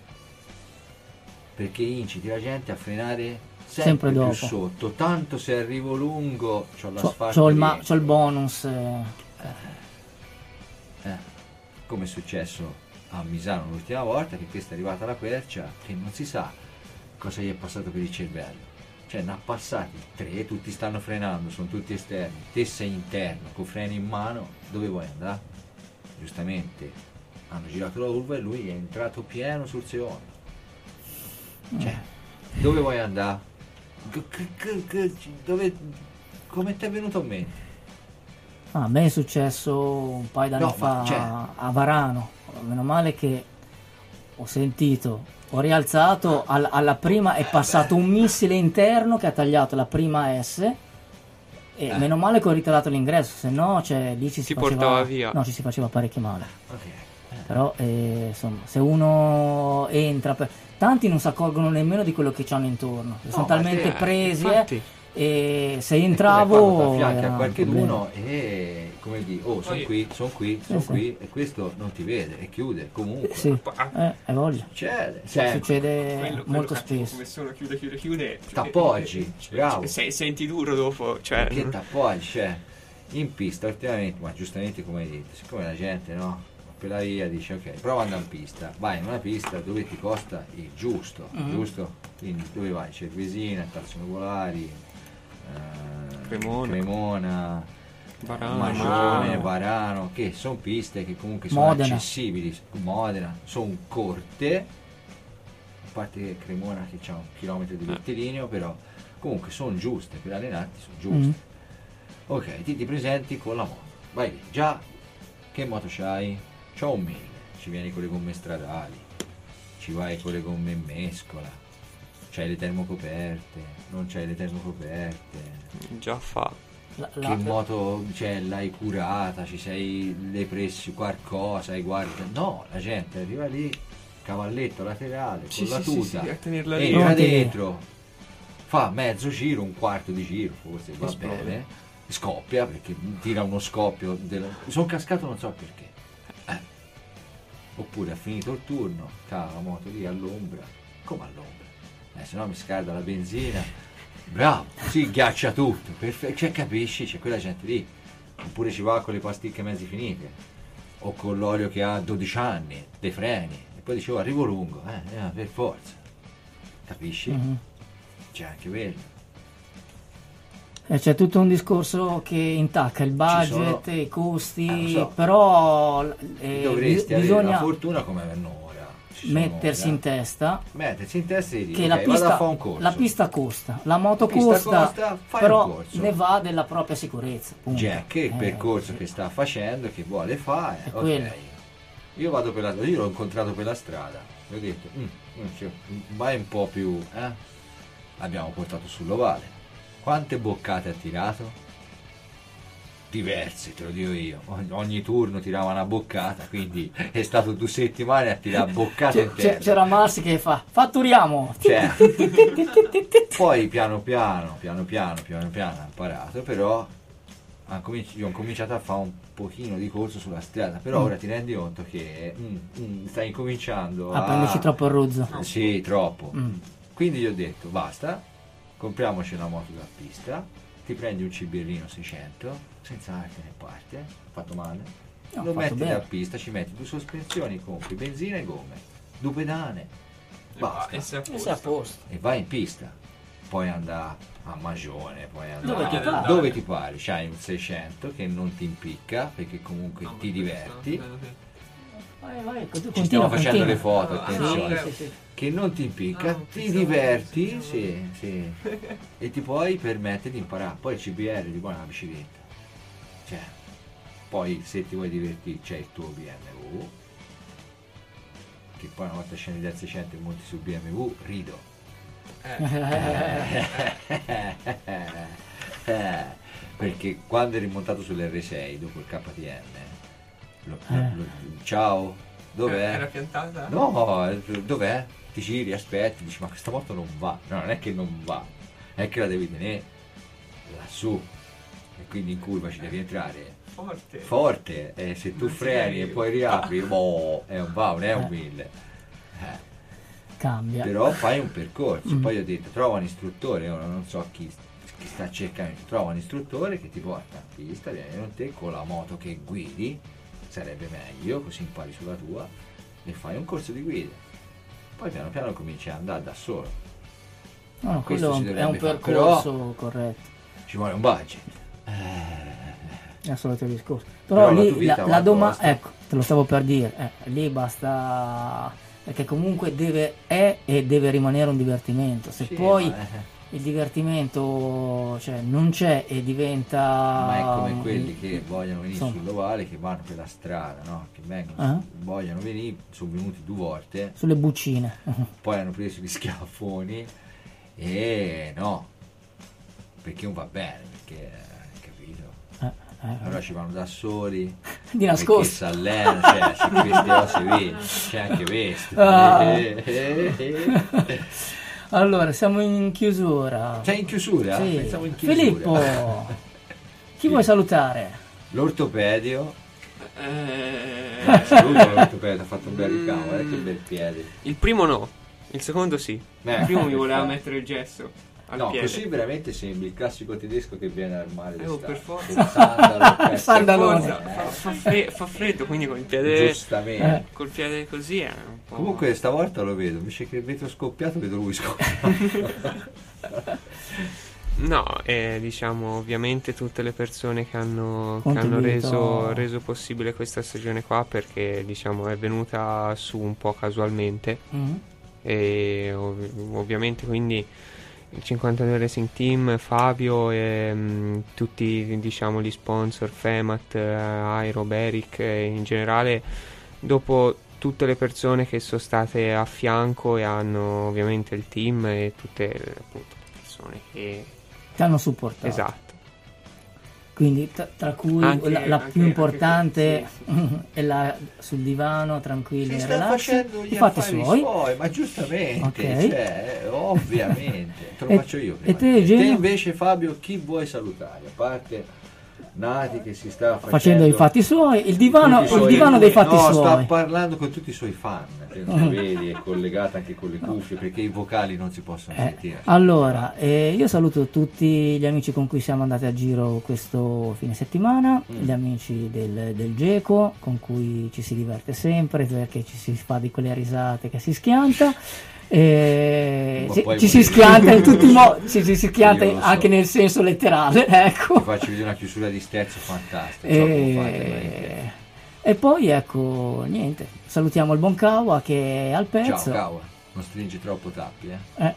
perché inciti la gente a frenare sempre, Sempre più dopo. sotto, tanto se arrivo lungo c'ho C'ho, l'asfalto c'ho il, ma- dietro. c'ho il bonus. eh. Eh, come è successo a Misano l'ultima volta, che questa è arrivata alla quercia che non si sa cosa gli è passato per il cervello, cioè ne ha passati tre, tutti stanno frenando, sono tutti esterni, te sei interno con freni in mano, dove vuoi andare? Giustamente hanno girato la curva e lui è entrato pieno sul secondo, cioè dove vuoi andare? G- g- g- g- dove, come ti è venuto in mente? Ah, a me è successo un paio d'anni No, fa ma, cioè- a Varano. Meno male che ho sentito, ho rialzato, al- alla prima è passato un missile interno che ha tagliato la prima S e Eh. meno male che ho ritirato l'ingresso, se no cioè, lì ci si Ti faceva, portava via. no, ci si faceva parecchio male. Ok. Però eh, insomma, se uno entra, per... tanti non si accorgono nemmeno di quello che c'hanno intorno, sono ma talmente Eh, presi eh, infatti. e se Quando entravo affianchi era a un qualcuno e come dire, oh sono Poi- qui, sono qui, sono sì. qui e questo non ti vede e chiude comunque. problema. Sì, eh, hai voglia. Succede, cioè, Succede Quello- quello molto cattivo, spesso. come sono chiude chiude chiude T'appoggi, cioè, bravo. se- senti duro dopo, cioè che t'appoggi, cioè, in pista ultimamente, ma giustamente come hai detto, siccome la gente no, per la via dice ok, prova ad andare in pista, vai in una pista dove ti costa il giusto, Mhm. giusto? Quindi dove vai? Cervesina, Tarsi Nuvolari, eh, Cremona. Cremona, Varano, Magione, Varano. Varano, che sono piste che comunque sono Modena. accessibili, Modena, sono corte, a parte che Cremona che c'ha un chilometro di rettilineo, però comunque sono giuste, per allenarti sono giuste. Mhm. Ok, ti ti presenti con la moto, vai lì, già che moto c'hai? C'ho un mille, ci vieni con le gomme stradali, ci vai con le gomme in mescola, c'hai le termocoperte, non c'hai le termocoperte, già fa. La- che la- moto cioè, l'hai curata, ci sei le pressi qualcosa, hai guarda. No, la gente arriva lì, cavalletto laterale, Sì, con la sì, sì, tuta, sì, a tenerla lì. entra Non ti- dentro, fa mezzo giro, un quarto di giro, forse va Esplode. bene, scoppia perché tira uno scoppio. Del... Sono cascato non so perché. Eh. Oppure ha finito il turno, cava la moto lì all'ombra, come all'ombra? Eh, se no mi scalda la benzina. Bravo, si ghiaccia tutto, perfetto, cioè capisci, c'è quella gente lì, oppure ci va con le pasticche mezzi finite, o con l'olio che ha dodici anni, dei freni, e poi dicevo arrivo lungo, eh, eh, per forza, capisci? Mhm. C'è anche quello. Eh, C'è tutto un discorso che intacca il budget, sono- i costi, Eh, lo so. però eh, Dovresti bis- avere la bisogna fortuna come avranno ora. Ci sono mettersi ora. in testa Mettersi in testa e dire, che ok, la, vado a pista, fare un corso. la pista costa, la moto La pista costa, costa, fai però un corso. ne va della propria sicurezza. punto. Jack, il Eh, percorso sì. che sta facendo, che vuole fare, È ok. quello. Io vado per la io l'ho incontrato per la strada, gli ho detto, "Mm, mm, cioè, vai un po' più, eh? L'abbiamo portato sull'ovale. Quante boccate ha tirato? Diverse, te lo dico io. Ogni, ogni turno tirava una boccata, quindi è stato due settimane a tirare boccate C'è- in c'è- terra. c'era Marsi che fa fatturiamo. Cioè, poi piano piano, piano piano, piano piano ha imparato, però ha cominci- io ho cominciato a fare un pochino di corso sulla strada, però Mm. ora ti rendi conto che mm, mm, stai incominciando A prenderci troppo il rozzo. Sì, troppo. Mm. Quindi gli ho detto, basta, compriamoci una moto da pista, ti prendi un cibierino seicento, senza arte né parte, ha fatto male, No, lo fatto metti bene. da pista, ci metti due sospensioni, compri benzina e gomme, due pedane, basta, E sei a E sei a posto. posto. e vai in pista. Puoi andare a Magione, puoi andare Dove ti pare. dove ti pare, c'hai un seicento che non ti impicca perché comunque No, ma ti questo- diverti. Vai, vai, con- Ci continua, stiamo facendo continua. le foto, Ah, attenzione. Sì, sì, sì. Che non ti impicca, Ah, non ti pensavo diverti, fosse- sì, sì, e ti puoi permettere di imparare. Poi il C B R di buona una bicicletta, cioè, poi se ti vuoi divertire c'è il tuo B M W, che poi una volta scendi dal seicento e monti sul B M W, rido. Eh, perché quando eri montato sull'R sei dopo il K T M, lo- Eh. lo- ciao, dov'è? Era piantata? No, eh, dov'è? Ti giri, aspetti, dici ma questa moto non va. No, non è che non va, è che la devi tenere lassù. E quindi in curva ci devi entrare forte. forte, e se tu Non si freni e arriva. poi riapri, boh, è un va, non è un mille. Eh. Cambia. Però fai un percorso. Mm. Poi ho detto trova un istruttore, ora non so chi, chi sta cercando, trova un istruttore che ti porta in pista, viene con te con la moto che guidi, sarebbe meglio, così impari sulla tua e fai un corso di guida. Poi piano piano cominci ad andare da solo. No, no, Questo quello si è un dovrebbe fare, percorso corretto. Ci vuole un budget. Eh, È il solito discorso. Però, Però la tua lì vita la, va la domanda, apposta. ecco, te lo stavo per dire, eh, lì basta, perché comunque deve, è e deve rimanere un divertimento. Se sì, poi ma, eh, il divertimento, cioè, non c'è e diventa... ma è come quelli che vogliono venire insomma. sull'ovale, che vanno per la strada, no? Che vengono, Ah. vogliono venire, sono venuti due volte, Sulle buccine. poi hanno preso gli schiaffoni e no, perché non va bene, perché eh, capito? Eh, eh, Allora ci vanno da soli, di perché nascosto. si allenano, cioè se queste cose vedi, c'è anche questo. Ah. Eh, eh, eh. Allora, siamo in chiusura. Sei in chiusura? Sì. Pensavo in chiusura. Filippo, chi vuoi salutare? L'ortopedio. Eh, Saluto l'ortopedio, ha fatto un bel ricamo, eh, che bel piede. il primo no, il secondo sì. Eh, Il primo mi voleva perfetto. mettere il gesso al No, piede. così veramente sembri il classico tedesco che viene al mare Eh, oh, d'estate. per forza. Col sandalo, pezzo- Sandalone. Forza, fa, fa fre- fa freddo, quindi con il piede, Eh. Giustamente. col piede così è un po'... Comunque stavolta lo vedo, invece che il vetro scoppiato vedo lui scoppiato. No, eh, diciamo ovviamente tutte le persone che hanno, che hanno Contribuito. reso, reso possibile questa stagione qua, perché diciamo è venuta su un po' casualmente Mm. e ov- ovviamente quindi il cinquantadue Racing Team, Fabio e mh, tutti diciamo gli sponsor, Femat, eh, Aero, Beric e in generale, dopo tutte le persone che sono state a fianco e hanno ovviamente il team e tutte appunto le persone che... Ti hanno supportato. Esatto. Quindi tra, tra cui Anche- la, la anche- più anche importante que- è la sul divano tranquillo Si e sta relax, facendo i gli fatti affari suoi. suoi, ma giustamente, Ok. cioè, ovviamente. Te lo E- faccio io e prima. te, di te. Eugenio? Te invece Fabio, chi vuoi salutare? A parte Nati che si sta facendo, Facendo i fatti suoi, il divano, tutti i il suoi- divano dei fatti no, suoi. sta parlando con tutti i suoi fan, che non vedi, è collegata anche con le cuffie, perché i vocali non si possono Eh, sentire. allora, eh, io saluto tutti gli amici con cui siamo andati a giro questo fine settimana, Mm. gli amici del, del Geco, con cui ci si diverte sempre perché ci si fa di quelle risate che si schianta. E Ma ci, poi ci si volevi- schianta in tutti i modi, ci, ci si schianta Io lo so. anche nel senso letterale, Ti ecco. faccio vedere una chiusura di sterzo fantastica. so come fate, ma in piedi. E, e poi ecco, niente, salutiamo il buon Kawa che è al Ciao pezzo. Kawa, non stringi troppo tappi, eh. Eh.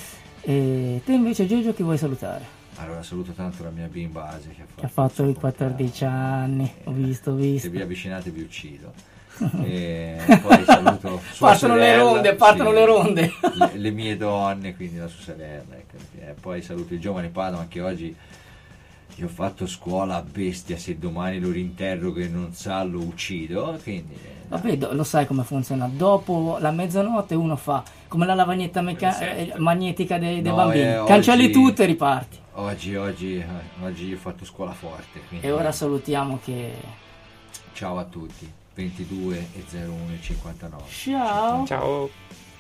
E te invece Giorgio chi vuoi salutare? Allora saluto tanto la mia bimba Asia che ha fatto, Che ha fatto il i suo quattordici compleanno. anni, ho visto, ho Se visto. vi avvicinate vi uccido. E poi saluto sua Partono le sorella, ronde, partono sì, le ronde. le, le mie donne, quindi la sua sorella, ecco. E poi saluto il giovane Padova, anche oggi gli ho fatto scuola a bestia, se domani lo rinterrogo e non sa lo uccido, quindi eh, Vabbè, do- lo sai come funziona. Dopo la mezzanotte uno fa come la lavagnetta meca- eh, magnetica dei, dei No, bambini. eh, Cancelli oggi- tutto e riparti. oggi, oggi, eh, oggi io ho fatto scuola forte, quindi E ora salutiamo che... ciao a tutti, ventidue e zero uno e cinquantanove. Ciao! Ciao.